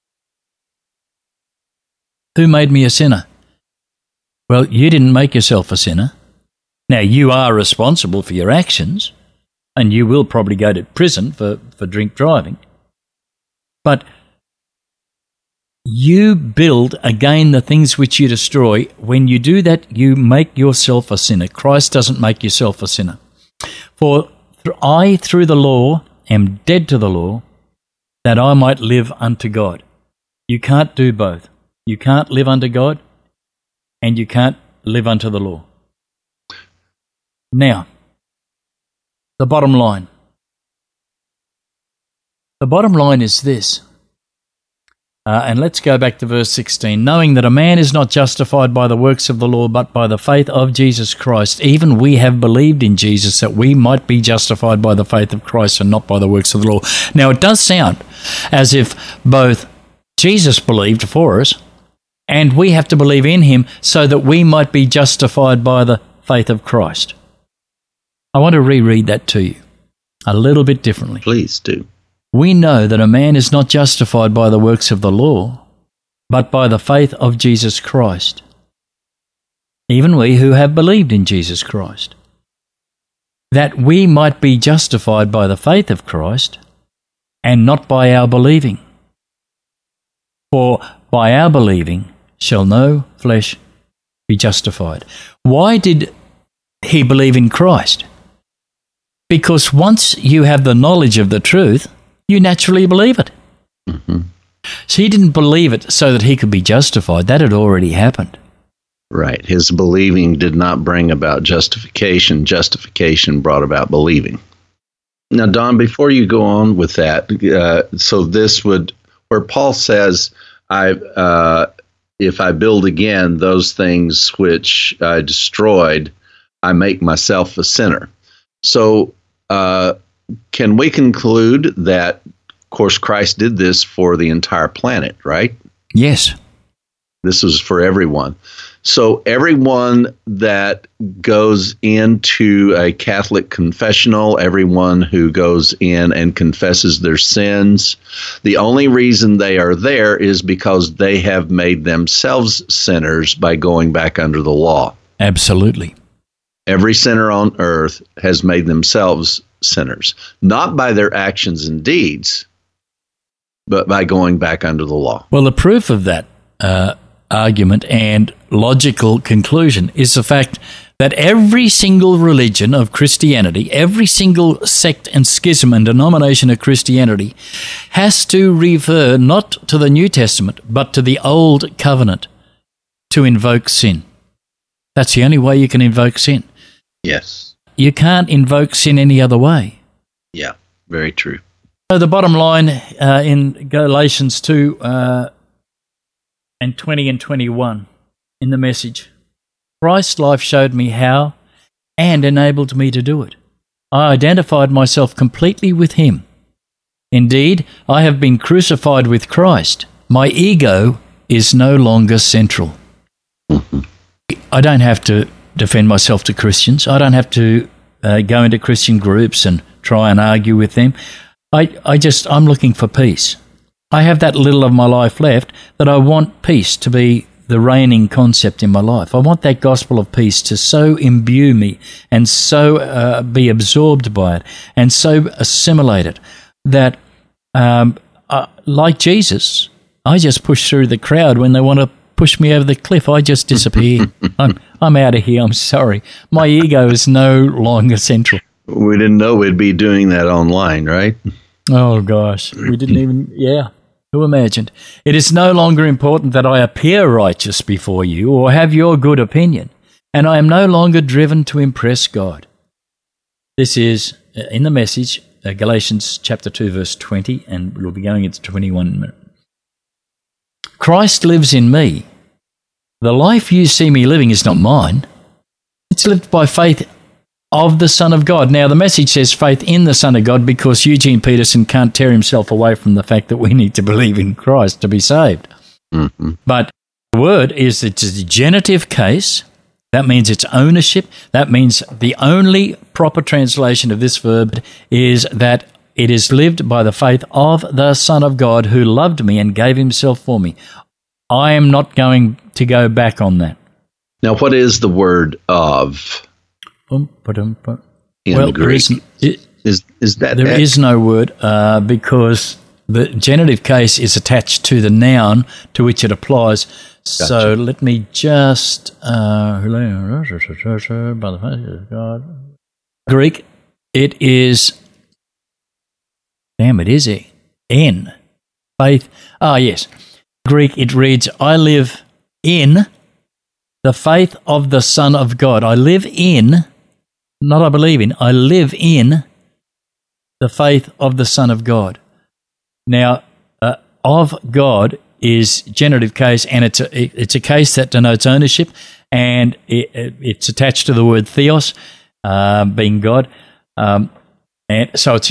S2: Who made me a sinner? Well, you didn't make yourself a sinner. Now, you are responsible for your actions, and you will probably go to prison for drink driving. But you build again the things which you destroy. When you do that, you make yourself a sinner. Christ doesn't make yourself a sinner. For I, through the law, am dead to the law, that I might live unto God. You can't do both. You can't live unto God, and you can't live unto the law. Now, the bottom line. The bottom line is this. And let's go back to verse 16. Knowing that a man is not justified by the works of the law, but by the faith of Jesus Christ, even we have believed in Jesus that we might be justified by the faith of Christ and not by the works of the law. Now, it does sound as if both Jesus believed for us and we have to believe in him so that we might be justified by the faith of Christ. I want to reread that to you a little bit differently.
S3: Please do.
S2: We know that a man is not justified by the works of the law, but by the faith of Jesus Christ. Even we who have believed in Jesus Christ. That we might be justified by the faith of Christ and not by our believing. For by our believing shall no flesh be justified. Why did he believe in Christ? Because once you have the knowledge of the truth, you naturally believe it. Mm-hmm. So he didn't believe it so that he could be justified. That had already happened.
S3: Right. His believing did not bring about justification. Justification brought about believing. Now, Don, before you go on with that, so this would, where Paul says, if I build again those things which I destroyed, I make myself a sinner. So, can we conclude that, of course, Christ did this for the entire planet, right?
S2: Yes.
S3: This was for everyone. So everyone that goes into a Catholic confessional, everyone who goes in and confesses their sins, the only reason they are there is because they have made themselves sinners by going back under the law.
S2: Absolutely.
S3: Every sinner on earth has made themselves sinners, not by their actions and deeds, but by going back under the law.
S2: Well, the proof of that argument and logical conclusion is the fact that every single religion of Christianity, every single sect and schism and denomination of Christianity has to refer not to the New Testament, but to the Old Covenant to invoke sin. That's the only way you can invoke sin.
S3: Yes.
S2: You can't invoke sin any other way.
S3: Yeah, very true.
S2: So the bottom line in Galatians 2 and 20 and 21 in the Message, Christ's life showed me how and enabled me to do it. I identified myself completely with him. Indeed, I have been crucified with Christ. My ego is no longer central. I don't have to defend myself to Christians. I don't have to go into Christian groups and try and argue with them. I'm looking for peace. I have that little of my life left that I want peace to be the reigning concept in my life. I want that gospel of peace to so imbue me and so be absorbed by it and so assimilate it that, like Jesus, I just push through the crowd when they want to push me over the cliff. I just disappear. I'm out of here. I'm sorry. My ego is no longer central.
S3: We didn't know we'd be doing that online, right?
S2: Oh, gosh. We didn't even, yeah. Who imagined? It is no longer important that I appear righteous before you or have your good opinion, and I am no longer driven to impress God. This is, in the Message, Galatians chapter 2, verse 20, and we'll be going into 21 in a minute. Christ lives in me. The life you see me living is not mine. It's lived by faith of the Son of God. Now, the Message says faith in the Son of God because Eugene Peterson can't tear himself away from the fact that we need to believe in Christ to be saved. Mm-hmm. But the word is, it's a genitive case. That means it's ownership. That means the only proper translation of this verb is that it is lived by the faith of the Son of God who loved me and gave himself for me. I am not going to go back on that.
S3: Now, what is the word of? In
S2: Well,
S3: Greek?
S2: There is no word because the genitive case is attached to the noun to which it applies. Gotcha. So let me just Greek. It is. Damn, it is in faith. Yes. Greek. It reads, "I live in the faith of the Son of God." I live in. Not I believe in, I live in the faith of the Son of God. Now, of God is genitive case, and it's a case that denotes ownership, and it's attached to the word theos, being God. And so it's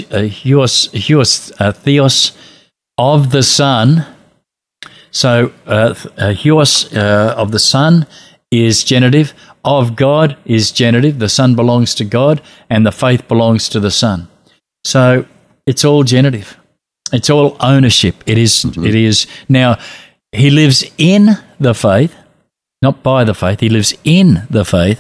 S2: theos of the Son. So huios of the Son is genitive. Of God is genitive. The Son belongs to God, and the faith belongs to the Son. So it's all genitive. It's all ownership. It is. Mm-hmm. It is. Now, he lives in the faith, not by the faith. He lives in the faith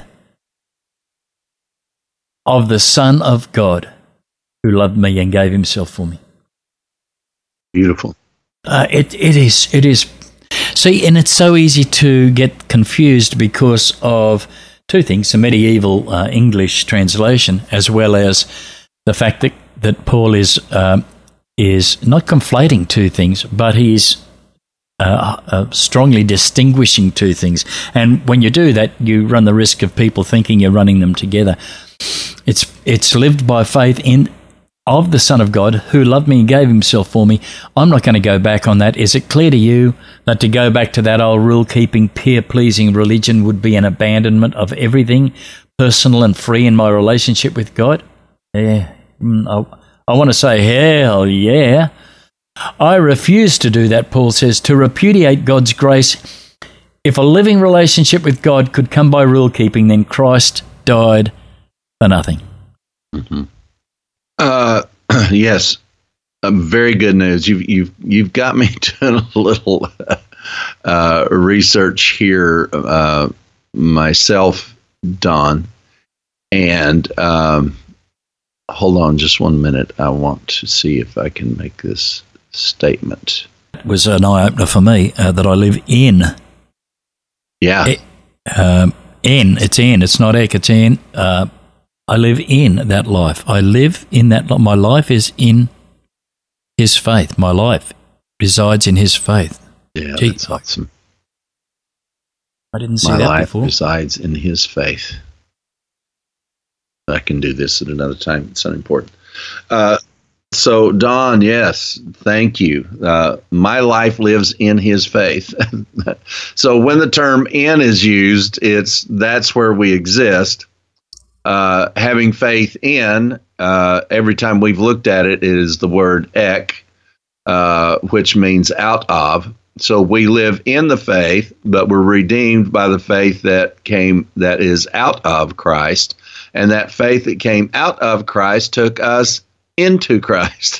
S2: of the Son of God, who loved me and gave himself for me.
S3: Beautiful.
S2: It is. See, and it's so easy to get confused because of two things, the medieval English translation, as well as the fact that Paul is not conflating two things, but he's strongly distinguishing two things. And when you do that, you run the risk of people thinking you're running them together. It's lived by faith of the Son of God who loved me and gave himself for me. I'm not going to go back on that. Is it clear to you that to go back to that old rule-keeping, peer-pleasing religion would be an abandonment of everything personal and free in my relationship with God? Yeah. I want to say, hell yeah. I refuse to do that, Paul says, to repudiate God's grace. If a living relationship with God could come by rule-keeping, then Christ died for nothing.
S3: Mm-hmm. Yes, very good news. You've got me doing a little research here myself, Don, and hold on just 1 minute. I want to see if I can make this statement.
S2: It was an eye-opener for me that I live in.
S3: Yeah.
S2: It's not ek, it's in. I live in that life. I live in that. My life is in his faith. My life resides in his faith.
S3: Yeah, that's awesome.
S2: I didn't see that before. My life
S3: resides in his faith. I can do this at another time. It's not important. So, Don, yes, thank you. My life lives in his faith. So when the term in is used, that's where we exist. Having faith in, every time we've looked at it, is the word ek, which means out of. So we live in the faith, but we're redeemed by the faith that is out of Christ. And that faith that came out of Christ took us into Christ.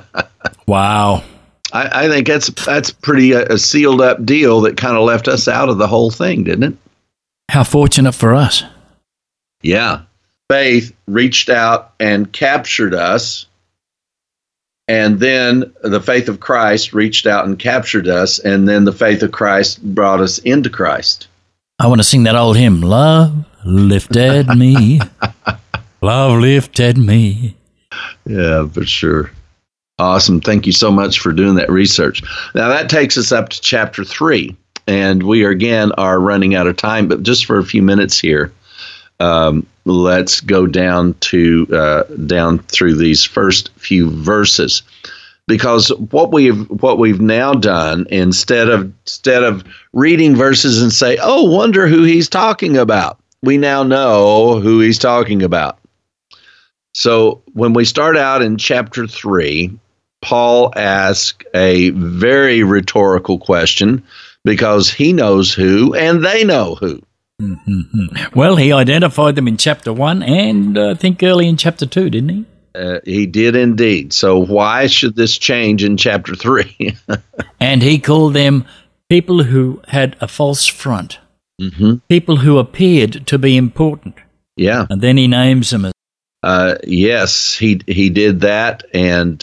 S2: Wow.
S3: I think that's pretty a sealed up deal that kind of left us out of the whole thing, didn't it?
S2: How fortunate for us.
S3: Yeah. Faith reached out and captured us. And then the faith of Christ reached out and captured us. And then the faith of Christ brought us into Christ.
S2: I want to sing that old hymn, Love Lifted Me. Love lifted me.
S3: Yeah, for sure. Awesome. Thank you so much for doing that research. Now, that takes us up to chapter 3. And we are running out of time, but just for a few minutes here, let's go down through these first few verses, because what we've now done, instead of reading verses and say, "Oh, wonder who he's talking about," we now know who he's talking about. So when we start out in chapter 3, Paul asks a very rhetorical question, because he knows who and they know who.
S2: Mm-hmm. Well, he identified them in chapter 1 and I think early in chapter 2, didn't he?
S3: He did indeed. So why should this change in chapter 3?
S2: And he called them people who had a false front, people who appeared to be important.
S3: Yeah.
S2: And then he names them as...
S3: Yes, he did that, and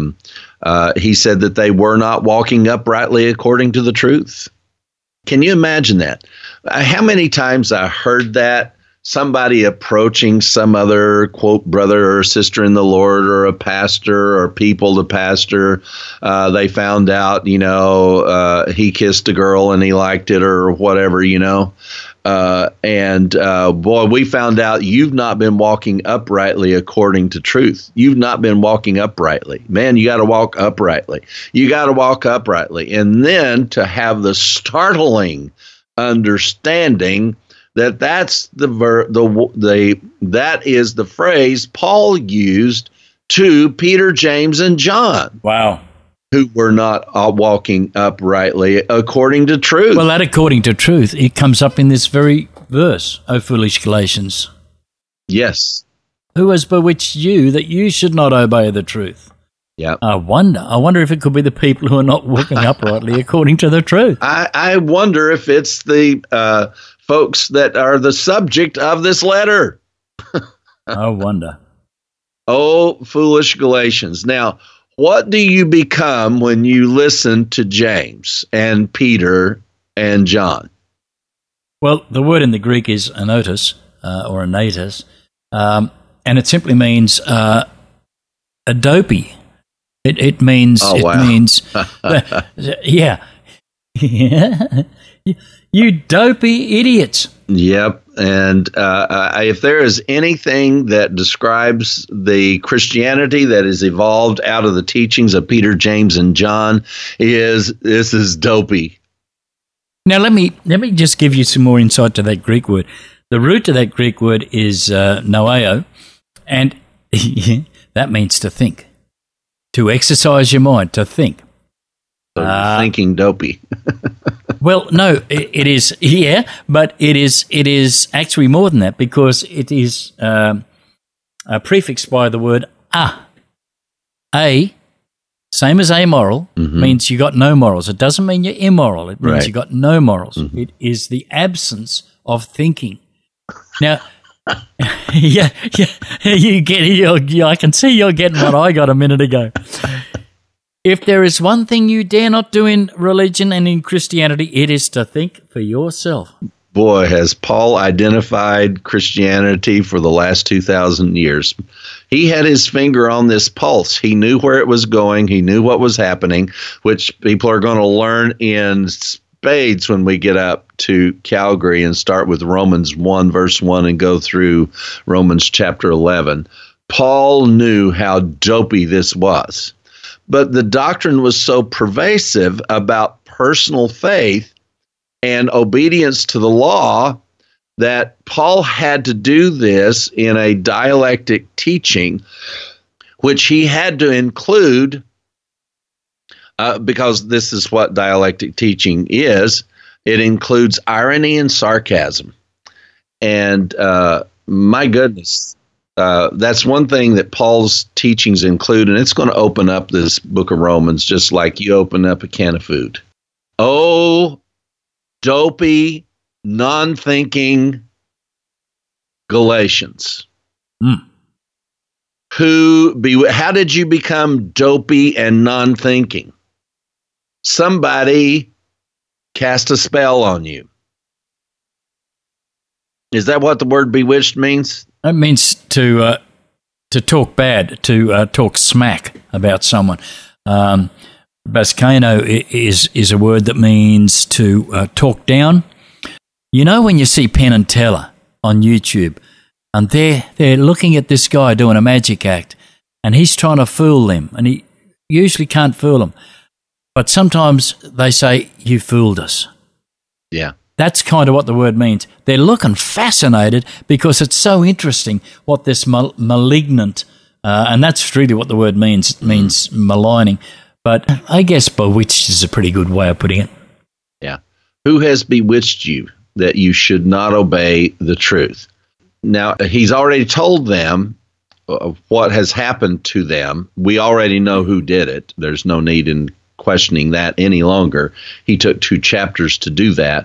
S3: he said that they were not walking uprightly according to the truth. Can you imagine that? How many times I heard that? Somebody approaching some other, quote, brother or sister in the Lord, or a pastor, or people to pastor. They found out, he kissed a girl and he liked it, or whatever, boy, we found out you've not been walking uprightly according to truth. You've not been walking uprightly. Man, you got to walk uprightly. You got to walk uprightly. And then to have the startling understanding that is the phrase Paul used to Peter, James, and John.
S2: Wow.
S3: Who were not walking uprightly according to truth.
S2: Well, that according to truth, it comes up in this very verse, O foolish Galatians.
S3: Yes.
S2: Who has bewitched you that you should not obey the truth?
S3: Yeah.
S2: I wonder if it could be the people who are not walking uprightly according to the truth.
S3: I wonder if it's the folks that are the subject of this letter.
S2: I wonder.
S3: Oh, foolish Galatians. Now, what do you become when you listen to James and Peter and John?
S2: Well, the word in the Greek is anotos, or anatos, and it simply means a dopey. It means yeah. You dopey idiots.
S3: Yep. And if there is anything that describes the Christianity that has evolved out of the teachings of Peter, James, and John, this is dopey.
S2: Now, let me just give you some more insight to that Greek word. The root of that Greek word is noeo, and that means to think, to exercise your mind, to think.
S3: So you're thinking dopey.
S2: Well, no, it is, yeah, but it is actually more than that, because it is prefixed by the word a. A, same as amoral, means you got no morals. It doesn't mean you're immoral. It means you got no morals. It is the absence of thinking. Now, yeah, I can see you're getting what I got a minute ago. If there is one thing you dare not do in religion and in Christianity, it is to think for yourself.
S3: Boy, has Paul identified Christianity for the last 2,000 years. He had his finger on this pulse. He knew where it was going. He knew what was happening, which people are going to learn in spades when we get up to Calgary and start with Romans 1, verse 1, and go through Romans chapter 11. Paul knew how dopey this was. But the doctrine was so pervasive about personal faith and obedience to the law that Paul had to do this in a dialectic teaching, which he had to include, because this is what dialectic teaching is. It includes irony and sarcasm. And my goodness, that's one thing that Paul's teachings include, and it's going to open up this book of Romans just like you open up a can of food. Oh, dopey, non-thinking Galatians. How did you become dopey and non-thinking? Somebody cast a spell on you. Is that what the word bewitched means?
S2: It means to talk bad, to talk smack about someone. Baskano is a word that means to talk down. You know when you see Penn and Teller on YouTube, and they're looking at this guy doing a magic act, and he's trying to fool them, and he usually can't fool them. But sometimes they say, "You fooled us."
S3: Yeah.
S2: That's kind of what the word means. They're looking fascinated because it's so interesting what this malignant, and that's really what the word means. It means maligning. But I guess bewitched is a pretty good way of putting it.
S3: Yeah. Who has bewitched you that you should not obey the truth? Now, he's already told them what has happened to them. We already know who did it. There's no need in questioning that any longer. He took 2 chapters to do that.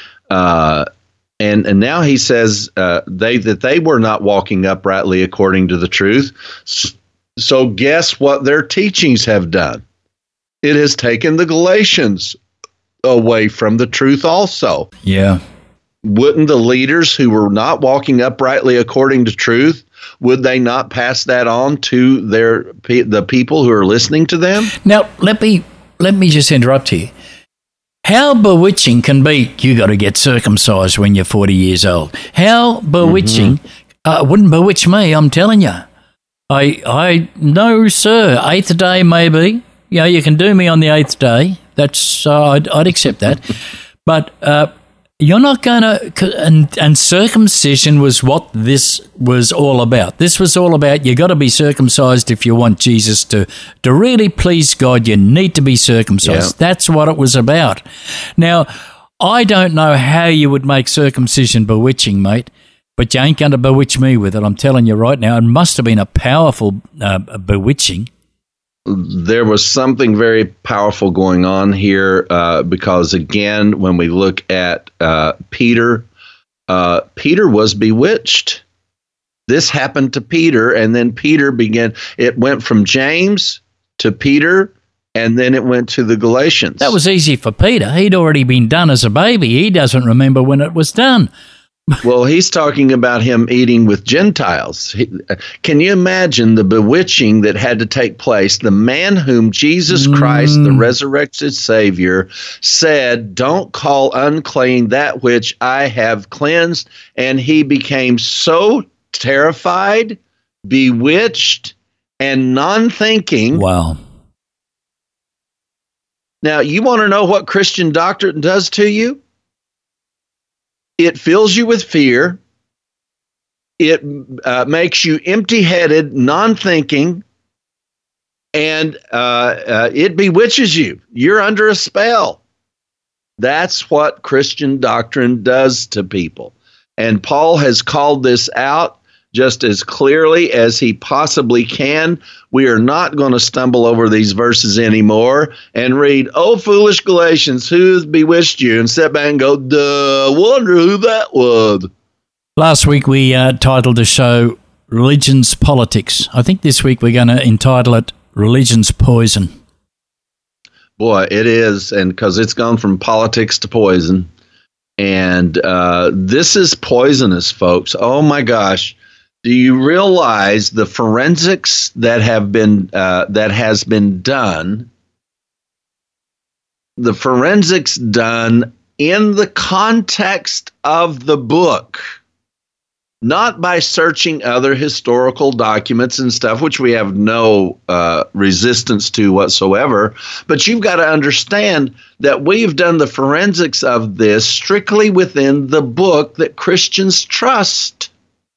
S3: And now he says that they were not walking uprightly according to the truth. So guess what their teachings have done? It has taken the Galatians away from the truth also.
S2: Yeah.
S3: Wouldn't the leaders who were not walking uprightly according to truth, would they not pass that on to the people who are listening to them?
S2: Now, let me just interrupt here. How bewitching can be, you got to get circumcised when you're 40 years old. How bewitching, wouldn't bewitch me, I'm telling you. I no, sir, 8th day maybe. Yeah, you can do me on the 8th day. That's I'd accept that. But you're not going to, and circumcision was what this was all about. This was all about you got to be circumcised if you want Jesus to really please God. You need to be circumcised. Yeah. That's what it was about. Now, I don't know how you would make circumcision bewitching, mate, but you ain't going to bewitch me with it. I'm telling you right now. It must have been a powerful bewitching.
S3: There was something very powerful going on here because, again, when we look at Peter, Peter was bewitched. This happened to Peter, and then Peter it went from James to Peter, and then it went to the Galatians.
S2: That was easy for Peter. He'd already been done as a baby. He doesn't remember when it was done.
S3: Well, he's talking about him eating with Gentiles. Can you imagine the bewitching that had to take place? The man whom Jesus Christ, the resurrected Savior, said, "Don't call unclean that which I have cleansed." And he became so terrified, bewitched, and non-thinking.
S2: Wow.
S3: Now, you want to know what Christian doctrine does to you? It fills you with fear. It makes you empty-headed, non-thinking, and it bewitches you. You're under a spell. That's what Christian doctrine does to people. And Paul has called this out just as clearly as he possibly can. We are not going to stumble over these verses anymore and read, "Oh, foolish Galatians, who has bewitched you?" and sit back and go, "Duh, wonder who that was."
S2: Last week we titled the show Religion's Politics. I think this week we're going to entitle it Religion's Poison.
S3: Boy, it is, and because it's gone from politics to poison. And this is poisonous, folks. Oh, my gosh. Do you realize the forensics that has been done? The forensics done in the context of the book. not by searching other historical documents and stuff, which we have no resistance to whatsoever. But you've got to understand that we've done the forensics of this strictly within the book that Christians trust.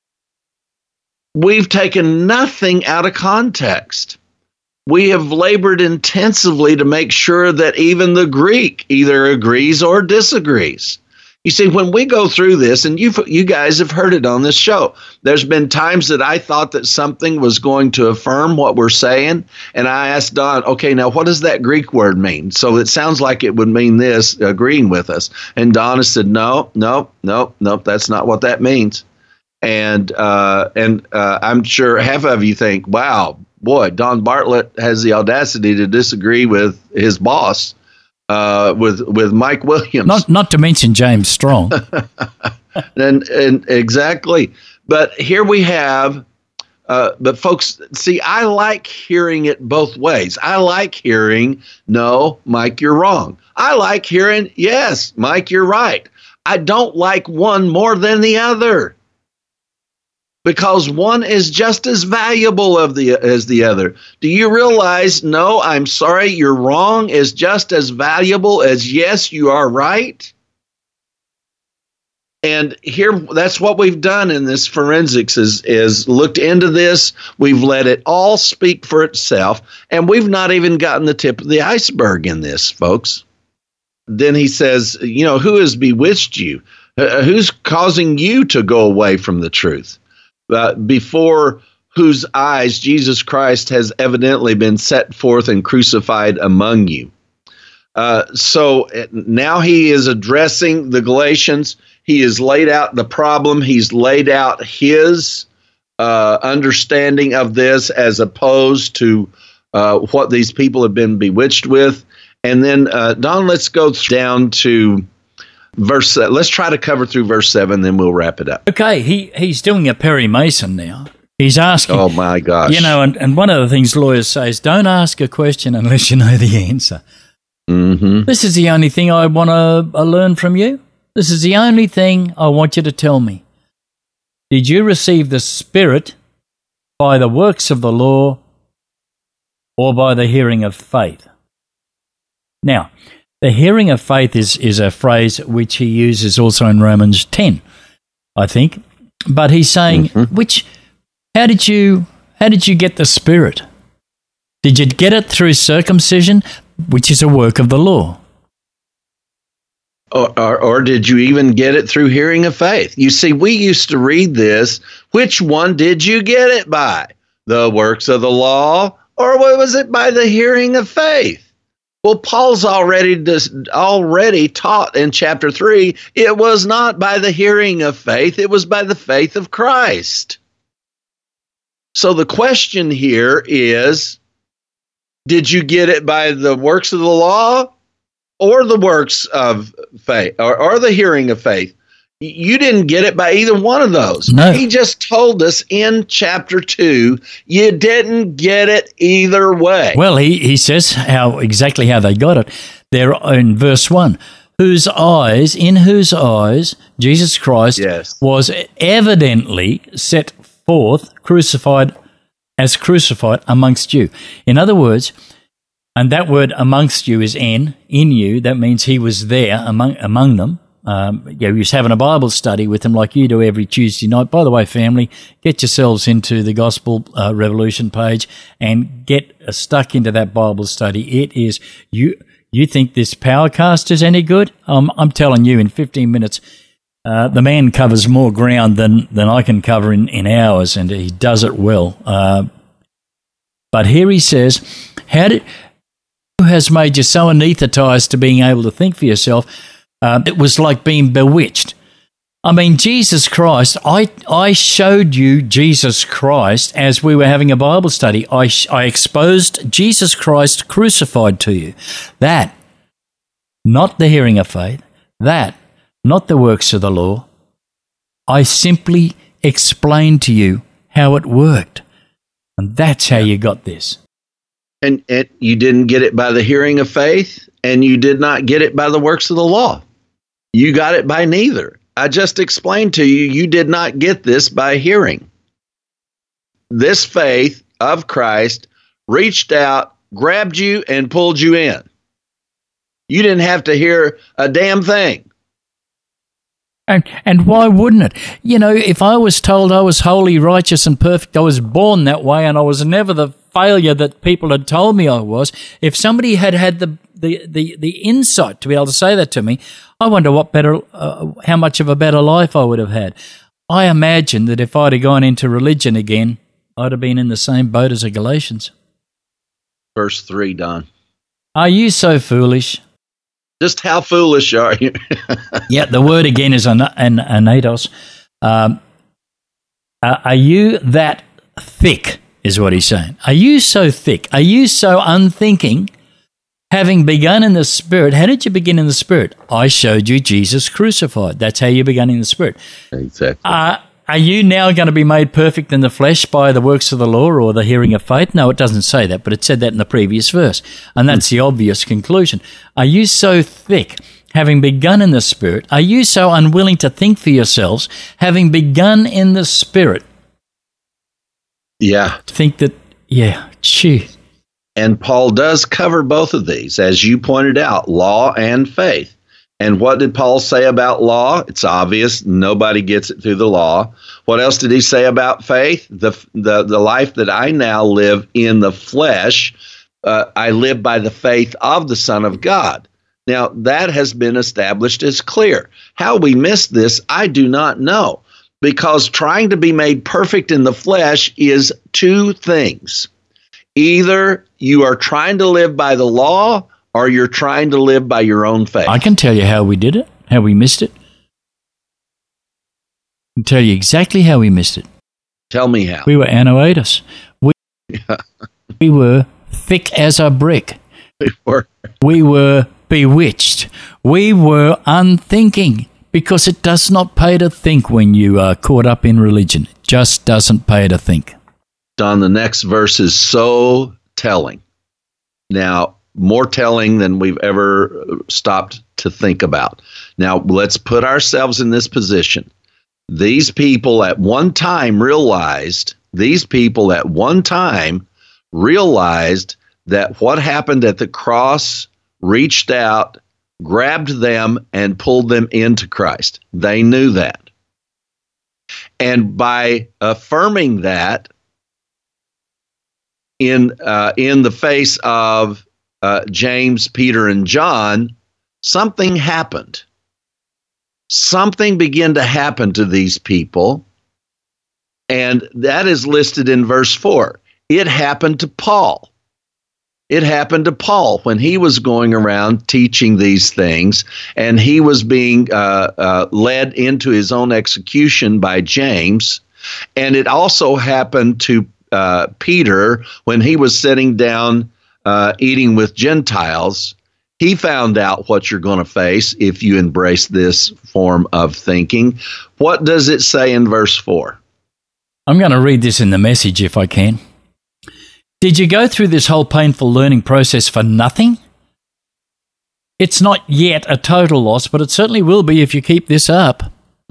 S3: We've taken nothing out of context. We have labored intensively to make sure that even the Greek either agrees or disagrees. You see, when we go through this, and you guys have heard it on this show, there's been times that I thought that something was going to affirm what we're saying, and I asked Don, okay, now what does that Greek word mean? So it sounds like it would mean this, agreeing with us. And Don has said, no, that's not what that means. And I'm sure half of you think, wow, boy, Don Bartlett has the audacity to disagree with his boss. With Mike Williams,
S2: not to mention James Strong,
S3: and exactly. But here we have. But folks, see, I like hearing it both ways. I like hearing, no, Mike, you're wrong. I like hearing, yes, Mike, you're right. I don't like one more than the other, because one is just as valuable as the other. Do you realize, no, I'm sorry, you're wrong is just as valuable as yes, you are right? And here, that's what we've done in this forensics is looked into this. We've let it all speak for itself, and we've not even gotten the tip of the iceberg in this, folks. Then he says, who has bewitched you? Who's causing you to go away from the truth? Before whose eyes Jesus Christ has evidently been set forth and crucified among you. So now he is addressing the Galatians. He has laid out the problem. He's laid out his understanding of this as opposed to what these people have been bewitched with. And then, Don, let's go down to verse. Let's try to cover through verse 7, then we'll wrap it up.
S2: Okay, he's doing a Perry Mason now. He's asking.
S3: Oh my gosh!
S2: And one of the things lawyers say is, don't ask a question unless you know the answer.
S3: Mm-hmm.
S2: This is the only thing I want to learn from you. This is the only thing I want you to tell me. Did you receive the Spirit by the works of the law or by the hearing of faith? Now, the hearing of faith is a phrase which he uses also in Romans 10, I think. But he's saying, how did you get the Spirit? Did you get it through circumcision, which is a work of the law?
S3: Or did you even get it through hearing of faith? You see, we used to read this. Which one did you get it by? The works of the law, or was it by the hearing of faith? Well, Paul's already taught in chapter 3, it was not by the hearing of faith, it was by the faith of Christ. So the question here is, did you get it by the works of the law or the works of faith or the hearing of faith? You didn't get it by either one of those.
S2: No.
S3: He just told us in chapter 2, you didn't get it either way.
S2: Well, he says exactly how they got it. There in verse 1, in whose eyes Jesus Christ was evidently set forth, crucified amongst you. In other words, and that word amongst you is in you. That means he was there among them. He was having a Bible study with them like you do every Tuesday night. By the way, family, get yourselves into the Gospel Revolution page and get stuck into that Bible study. It is, you think this Powercast is any good? I'm telling you, in 15 minutes, the man covers more ground than I can cover in hours, and he does it well. But here he says, who has made you so anesthetized to being able to think for yourself? It was like being bewitched. I mean, Jesus Christ, I showed you Jesus Christ as we were having a Bible study. I exposed Jesus Christ crucified to you. That, not the hearing of faith, that, not the works of the law. I simply explained to you how it worked. And that's how you got this.
S3: And you didn't get it by the hearing of faith, and you did not get it by the works of the law. You got it by neither. I just explained to you, you did not get this by hearing. This faith of Christ reached out, grabbed you, and pulled you in. You didn't have to hear a damn thing.
S2: And why wouldn't it? You know, if I was told I was holy, righteous, and perfect, I was born that way, and I was never the failure that people had told me I was. If somebody had the insight to be able to say that to me, I wonder how much of a better life I would have had. I imagine that if I'd have gone into religion again, I'd have been in the same boat as the Galatians.
S3: Verse 3, Don.
S2: Are you so foolish?
S3: Just how foolish are you?
S2: Yeah, the word again is anatos. Are you that thick, is what he's saying. Are you so thick? Are you so unthinking? Having begun in the Spirit, how did you begin in the Spirit? I showed you Jesus crucified. That's how you began in the Spirit.
S3: Exactly.
S2: Are you now going to be made perfect in the flesh by the works of the law or the hearing of faith? No, it doesn't say that, but it said that in the previous verse. And that's the obvious conclusion. Are you so thick, having begun in the Spirit? Are you so unwilling to think for yourselves, having begun in the Spirit?
S3: Yeah.
S2: Think that, gee.
S3: And Paul does cover both of these, as you pointed out, law and faith. And what did Paul say about law? It's obvious. Nobody gets it through the law. What else did he say about faith? The life that I now live in the flesh, I live by the faith of the Son of God. Now, that has been established as clear. How we missed this, I do not know. Because trying to be made perfect in the flesh is two things. Either you are trying to live by the law, or you're trying to live by your own faith.
S2: I can tell you how we did it, how we missed it. I can tell you exactly how we missed it.
S3: Tell me how.
S2: We were anaetus. We were thick as a brick. We were bewitched. We were unthinking, because it does not pay to think when you are caught up in religion. It just doesn't pay to think.
S3: Don, the next verse is so telling. Now, more telling than we've ever stopped to think about. Now, let's put ourselves in this position. These people at one time realized that what happened at the cross reached out, grabbed them, and pulled them into Christ. They knew that. And by affirming that in the face of James, Peter, and John, something happened. Something began to happen to these people, and that is listed in verse 4. It happened to Paul. It happened to Paul when he was going around teaching these things, and he was being led into his own execution by James. And it also happened to Peter when he was sitting down eating with Gentiles. He found out what you're going to face if you embrace this form of thinking. What does it say in verse 4?
S2: I'm going to read this in the Message if I can. Did you go through this whole painful learning process for nothing? It's not yet a total loss, but it certainly will be if you keep this up.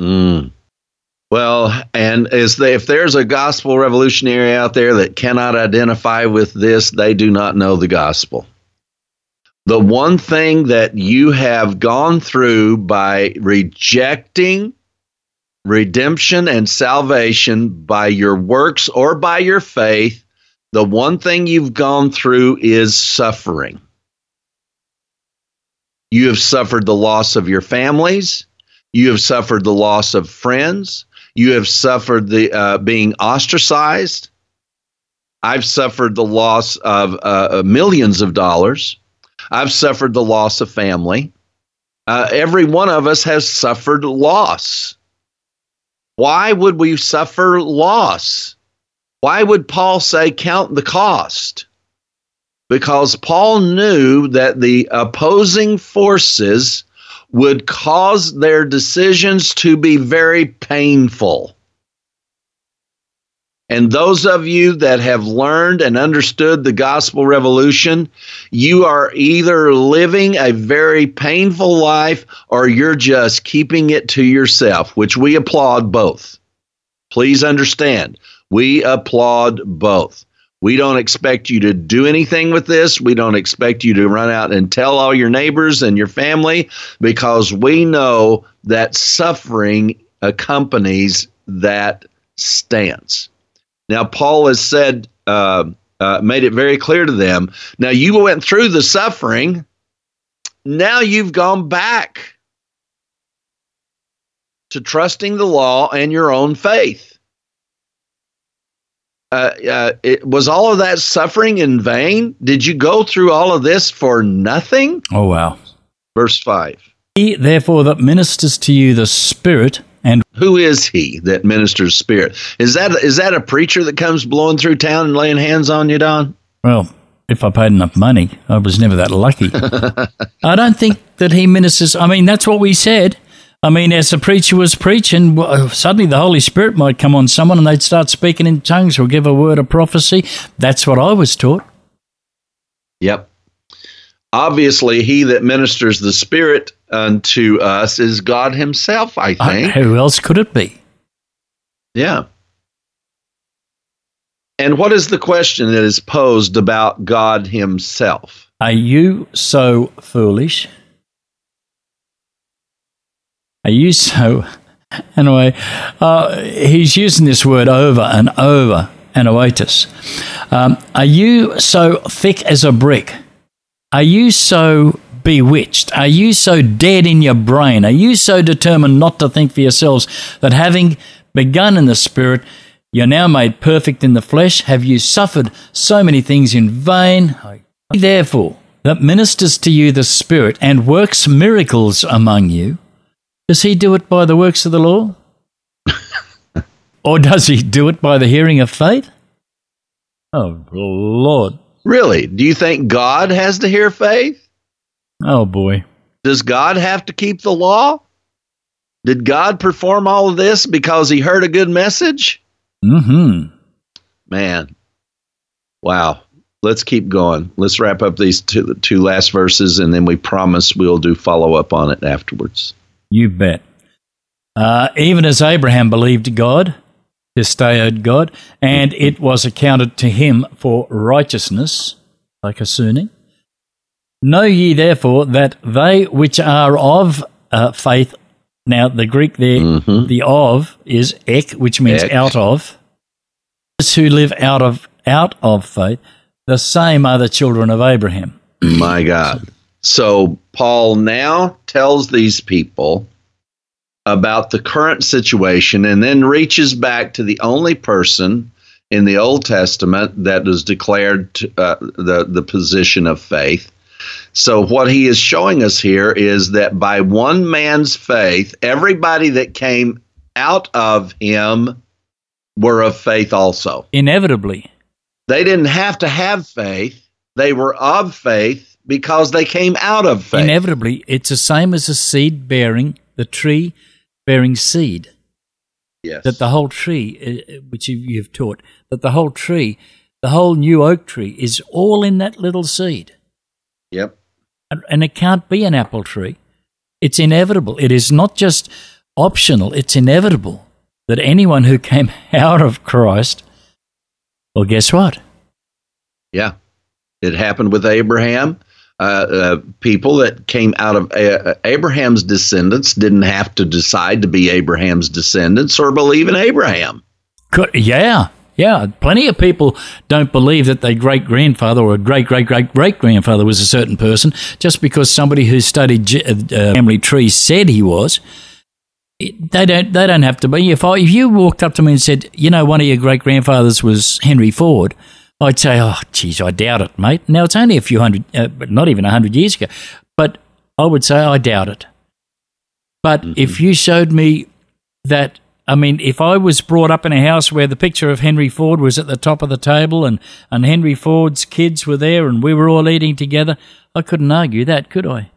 S3: Well, and if there's a gospel revolutionary out there that cannot identify with this, they do not know the gospel. The one thing that you have gone through by rejecting redemption and salvation by your works or by your faith, the one thing you've gone through is suffering. You have suffered the loss of your families. You have suffered the loss of friends. You have suffered the being ostracized. I've suffered the loss of millions of dollars. I've suffered the loss of family. Every one of us has suffered loss. Why would we suffer loss? Why would Paul say count the cost? Because Paul knew that the opposing forces would cause their decisions to be very painful. And those of you that have learned and understood the gospel revolution, you are either living a very painful life or you're just keeping it to yourself, which we applaud both. Please understand, we applaud both. We don't expect you to do anything with this. We don't expect you to run out and tell all your neighbors and your family, because we know that suffering accompanies that stance. Now, Paul has said, made it very clear to them, now you went through the suffering, now you've gone back to trusting the law and your own faith. Was all of that suffering in vain? Did you go through all of this for nothing?
S2: Oh, wow.
S3: Verse 5.
S2: He, therefore, that ministers to you the Spirit, and
S3: who is he that ministers spirit? Is that a preacher that comes blowing through town and laying hands on you, Don?
S2: Well, if I paid enough money, I was never that lucky. I don't think that he ministers. I mean, that's what we said. I mean, as the preacher was preaching, suddenly the Holy Spirit might come on someone and they'd start speaking in tongues or give a word of prophecy. That's what I was taught.
S3: Yep. Obviously, he that ministers the Spirit unto us is God himself, I think.
S2: Who else could it be?
S3: Yeah. And what is the question that is posed about God himself?
S2: Are you so foolish? Are you so... Anyway, he's using this word over and over, anoetis. Are you so thick as a brick? Are you so bewitched? Are you so dead in your brain? Are you so determined not to think for yourselves that having begun in the Spirit, you're now made perfect in the flesh? Have you suffered so many things in vain? Therefore, that ministers to you the Spirit and works miracles among you, does he do it by the works of the law? Or does he do it by the hearing of faith? Oh, Lord.
S3: Really? Do you think God has to hear faith?
S2: Oh, boy.
S3: Does God have to keep the law? Did God perform all of this because he heard a good message?
S2: Mm-hmm.
S3: Man. Wow. Let's keep going. Let's wrap up these two last verses, and then we promise we'll do follow-up on it afterwards.
S2: You bet. Even as Abraham believed God, pisteoed God, and it was accounted to him for righteousness, like assuming. Know ye therefore that they which are of faith, now the Greek there, the of is ek, which means out of. Those who live out of faith, the same are the children of Abraham.
S3: My God. So Paul now tells these people about the current situation and then reaches back to the only person in the Old Testament that was declared the position of faith. So what he is showing us here is that by one man's faith, everybody that came out of him were of faith also.
S2: Inevitably.
S3: They didn't have to have faith. They were of faith because they came out of faith.
S2: Inevitably, it's the same as a seed bearing, the tree bearing seed.
S3: Yes.
S2: That the whole tree, which you've taught, that the whole tree, the whole new oak tree is all in that little seed.
S3: Yep.
S2: And it can't be an apple tree. It's inevitable. It is not just optional. It's inevitable that anyone who came out of Christ, well, guess what?
S3: Yeah. It happened with Abraham. People that came out of Abraham's descendants didn't have to decide to be Abraham's descendants or believe in Abraham.
S2: Yeah. Plenty of people don't believe that their great-grandfather or great-great-great-great-grandfather was a certain person just because somebody who studied family trees said he was. They don't have to be. If you walked up to me and said, you know, one of your great-grandfathers was Henry Ford, I'd say, oh, geez, I doubt it, mate. Now, it's only a few hundred, not even 100 years ago, but I would say I doubt it. But if you showed me that, I mean, if I was brought up in a house where the picture of Henry Ford was at the top of the table and Henry Ford's kids were there and we were all eating together, I couldn't argue that, could I?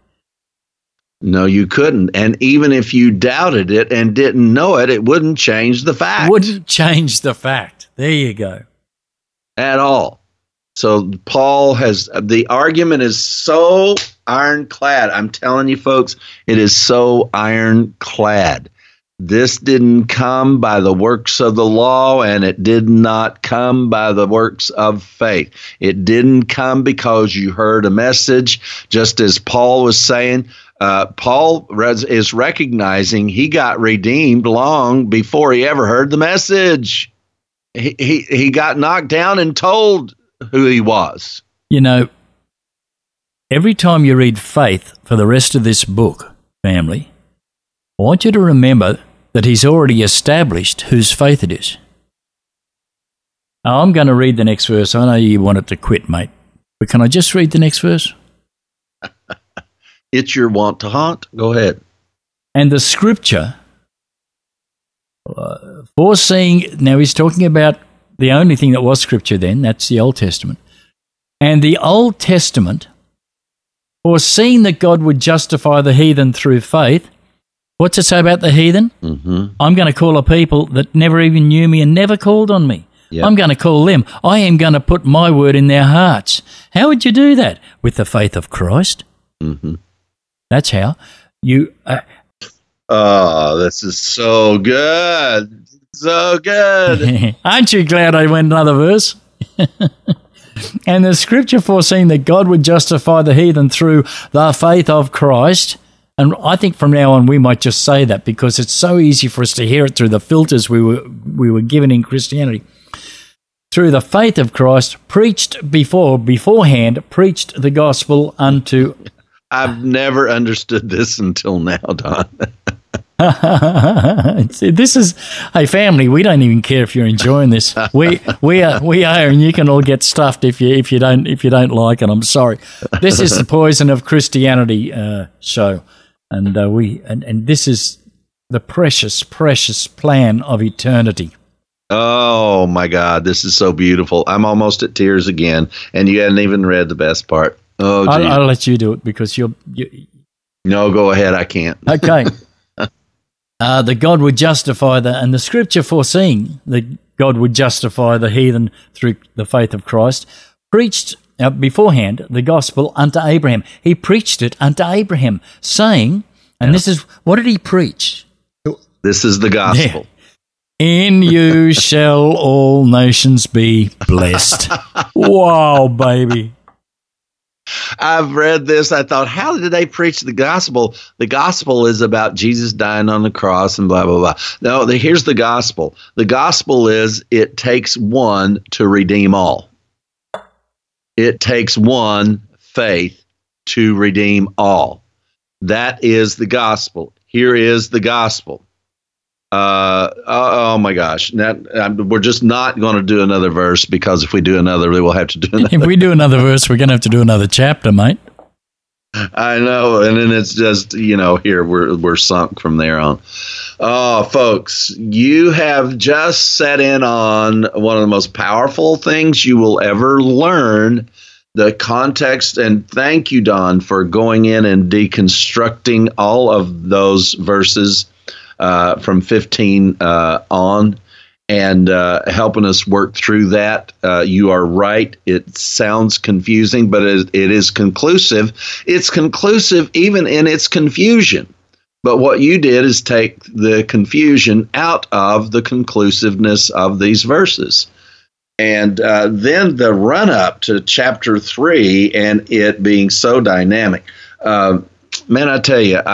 S3: No, you couldn't. And even if you doubted it and didn't know it, it wouldn't change the fact.
S2: Wouldn't change the fact. There you go.
S3: At all. So Paul has, the argument is so ironclad. I'm telling you, folks, it is so ironclad. This didn't come by the works of the law, and it did not come by the works of faith. It didn't come because you heard a message, just as Paul was saying. Paul is recognizing he got redeemed long before he ever heard the message. He got knocked down and told who he was.
S2: You know, every time you read faith for the rest of this book, family, I want you to remember that he's already established whose faith it is. Now, I'm going to read the next verse. I know you wanted to quit, mate, but can I just read the next verse?
S3: It's your want to haunt. Go ahead.
S2: And the scripture, foreseeing, now he's talking about the only thing that was scripture then, that's the Old Testament. And the Old Testament, foreseeing that God would justify the heathen through faith. What's it say about the heathen?
S3: Mm-hmm.
S2: I'm going to call a people that never even knew me and never called on me. Yep. I'm going to call them. I am going to put my word in their hearts. How would you do that? With the faith of Christ.
S3: Mm-hmm.
S2: That's how. You.
S3: Oh, this is so good. So good.
S2: Aren't you glad I went another verse? And the scripture foreseeing that God would justify the heathen through the faith of Christ. And I think from now on we might just say that because it's so easy for us to hear it through the filters we were given in Christianity. Through the faith of Christ, beforehand, preached the gospel unto...
S3: I've never understood this until now, Don.
S2: This is, hey family, we don't even care if you're enjoying this. We are, and you can all get stuffed if you don't like it. I'm sorry. This is the Poison of Christianity show, and this is the precious plan of eternity.
S3: Oh my God, this is so beautiful. I'm almost at tears again, and you hadn't even read the best part. Oh,
S2: I'll let you do it because you.
S3: No, go ahead. I can't.
S2: Okay. That God would justify and the scripture foreseeing that God would justify the heathen through the faith of Christ, preached beforehand the gospel unto Abraham. He preached it unto Abraham, saying, and this is, what did he preach?
S3: This is the gospel.
S2: Yeah. In you shall all nations be blessed. Wow, baby.
S3: I've read this. I thought, how did they preach the gospel? The gospel is about Jesus dying on the cross and blah, blah, blah. No, here's the gospel. The gospel is it takes one to redeem all. It takes one faith to redeem all. That is the gospel. Here is the gospel. Oh my gosh. We're just not going to do another verse because if we do another, we will have to do another.
S2: If we do another verse, we're going to have to do another chapter, mate.
S3: I know. And then it's just, here we're sunk from there on. Oh, folks, you have just set in on one of the most powerful things you will ever learn, the context. And thank you, Don, for going in and deconstructing all of those verses from 15 on and helping us work through that. You are right. It sounds confusing, but it is conclusive. It's conclusive even in its confusion. But what you did is take the confusion out of the conclusiveness of these verses. And then the run up to chapter 3 and it being so dynamic. Man, I tell you,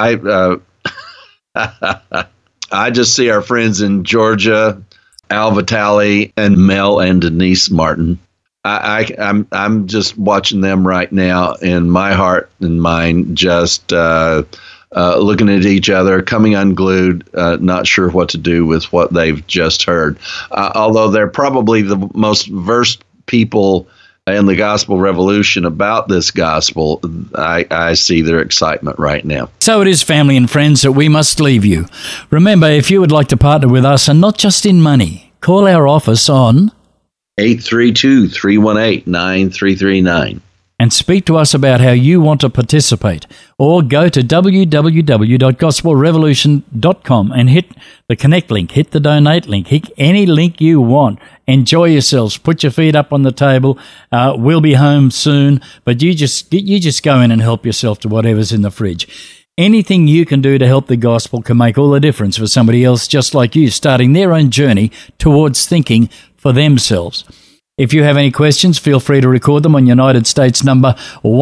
S3: I just see our friends in Georgia, Al Vitale, and Mel and Denise Martin. I'm just watching them right now, and my heart and mind just looking at each other, coming unglued, not sure what to do with what they've just heard. Although they're probably the most versed people in the gospel revolution about this gospel, I see their excitement right now.
S2: So it is, family and friends, that we must leave you. Remember, if you would like to partner with us, and not just in money, call our office on
S3: 832-318-9339.
S2: and speak to us about how you want to participate. Or go to www.gospelrevolution.com and hit the connect link, hit the donate link, hit any link you want. Enjoy yourselves. Put your feet up on the table. We'll be home soon, but you just go in and help yourself to whatever's in the fridge. Anything you can do to help the gospel can make all the difference for somebody else just like you, starting their own journey towards thinking for themselves. If you have any questions, feel free to record them on United States number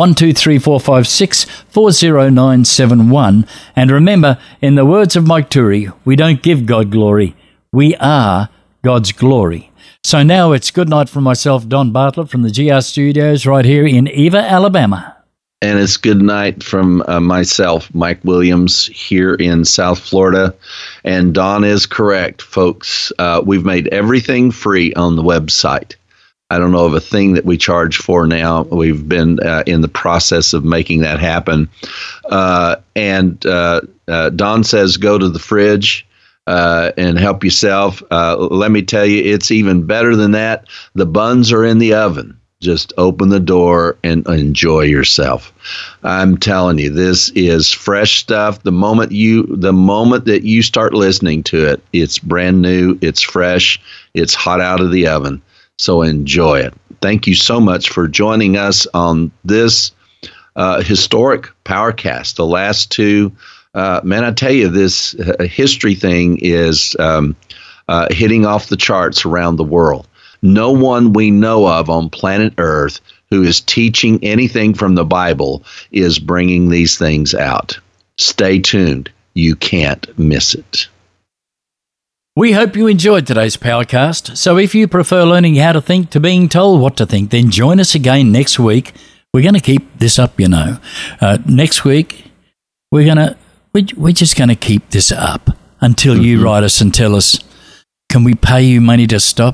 S2: 12345640971. And remember, in the words of Mike Turi, we don't give God glory, we are God's glory. So now it's good night from myself, Don Bartlett, from the GR Studios right here in Eva, Alabama.
S3: And it's good night from myself, Mike Williams, here in South Florida. And Don is correct, folks. We've made everything free on the website. I don't know of a thing that we charge for now. We've been in the process of making that happen. And Don says, go to the fridge and help yourself. Let me tell you, it's even better than that. The buns are in the oven. Just open the door and enjoy yourself. I'm telling you, this is fresh stuff. The moment that you start listening to it, it's brand new, it's fresh, it's hot out of the oven. So enjoy it. Thank you so much for joining us on this historic PowerCast. The last two, man, I tell you, this history thing is hitting off the charts around the world. No one we know of on planet Earth who is teaching anything from the Bible is bringing these things out. Stay tuned. You can't miss it.
S2: We hope you enjoyed today's PowerCast. So if you prefer learning how to think to being told what to think, then join us again next week. We're going to keep this up, next week, we're just going to keep this up until you write us and tell us, can we pay you money to stop?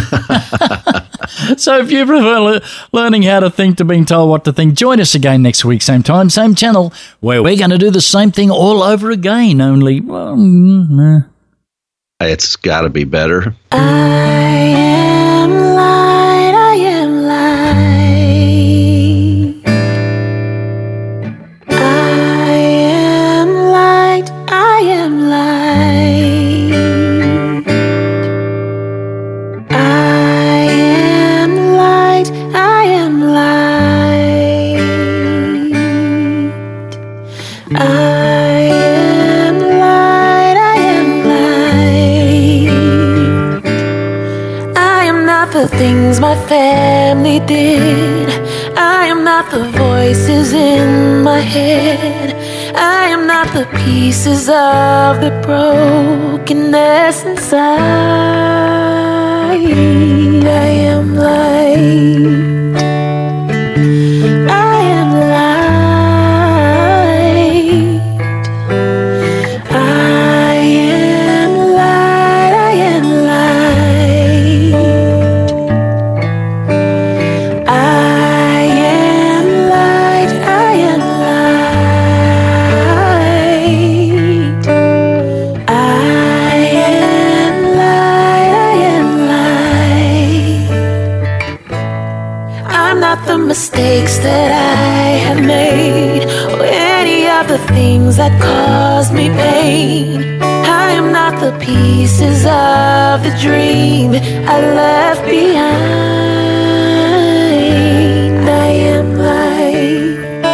S2: So if you prefer learning how to think to being told what to think, join us again next week, same time, same channel, where we're going to do the same thing all over again, only,
S3: It's got to be better.
S4: I am light, I am light. I am light, I am light. I am light, I am light. I am light, I am light. I am not the things my family did. I am not the voices in my head. I am not the pieces of the brokenness inside. I am light. I am light. I am light. I am light. I am light. I am light. I am light. I am light. I'm not the mistakes that I have made, or any of the things that caused me pain. I am not the pieces of the dream I left behind. I am light.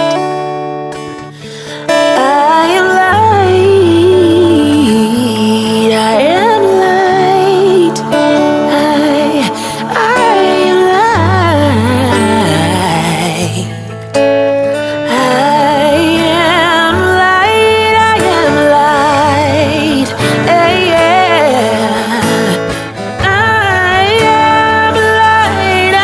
S4: I am light. I am light. I am light. I am light. I am light. Yeah. I am light.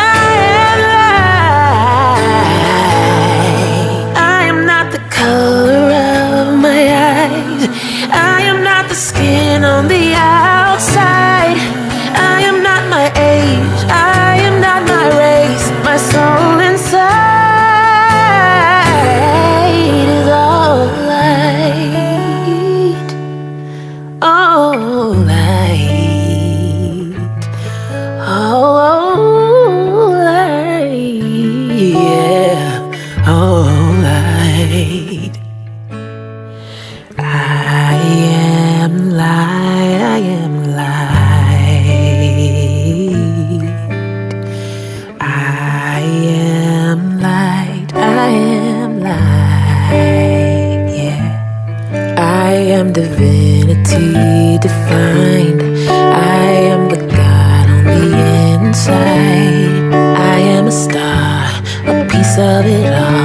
S4: am divinity defined. I am the God on the inside. I am a star, a piece of it all.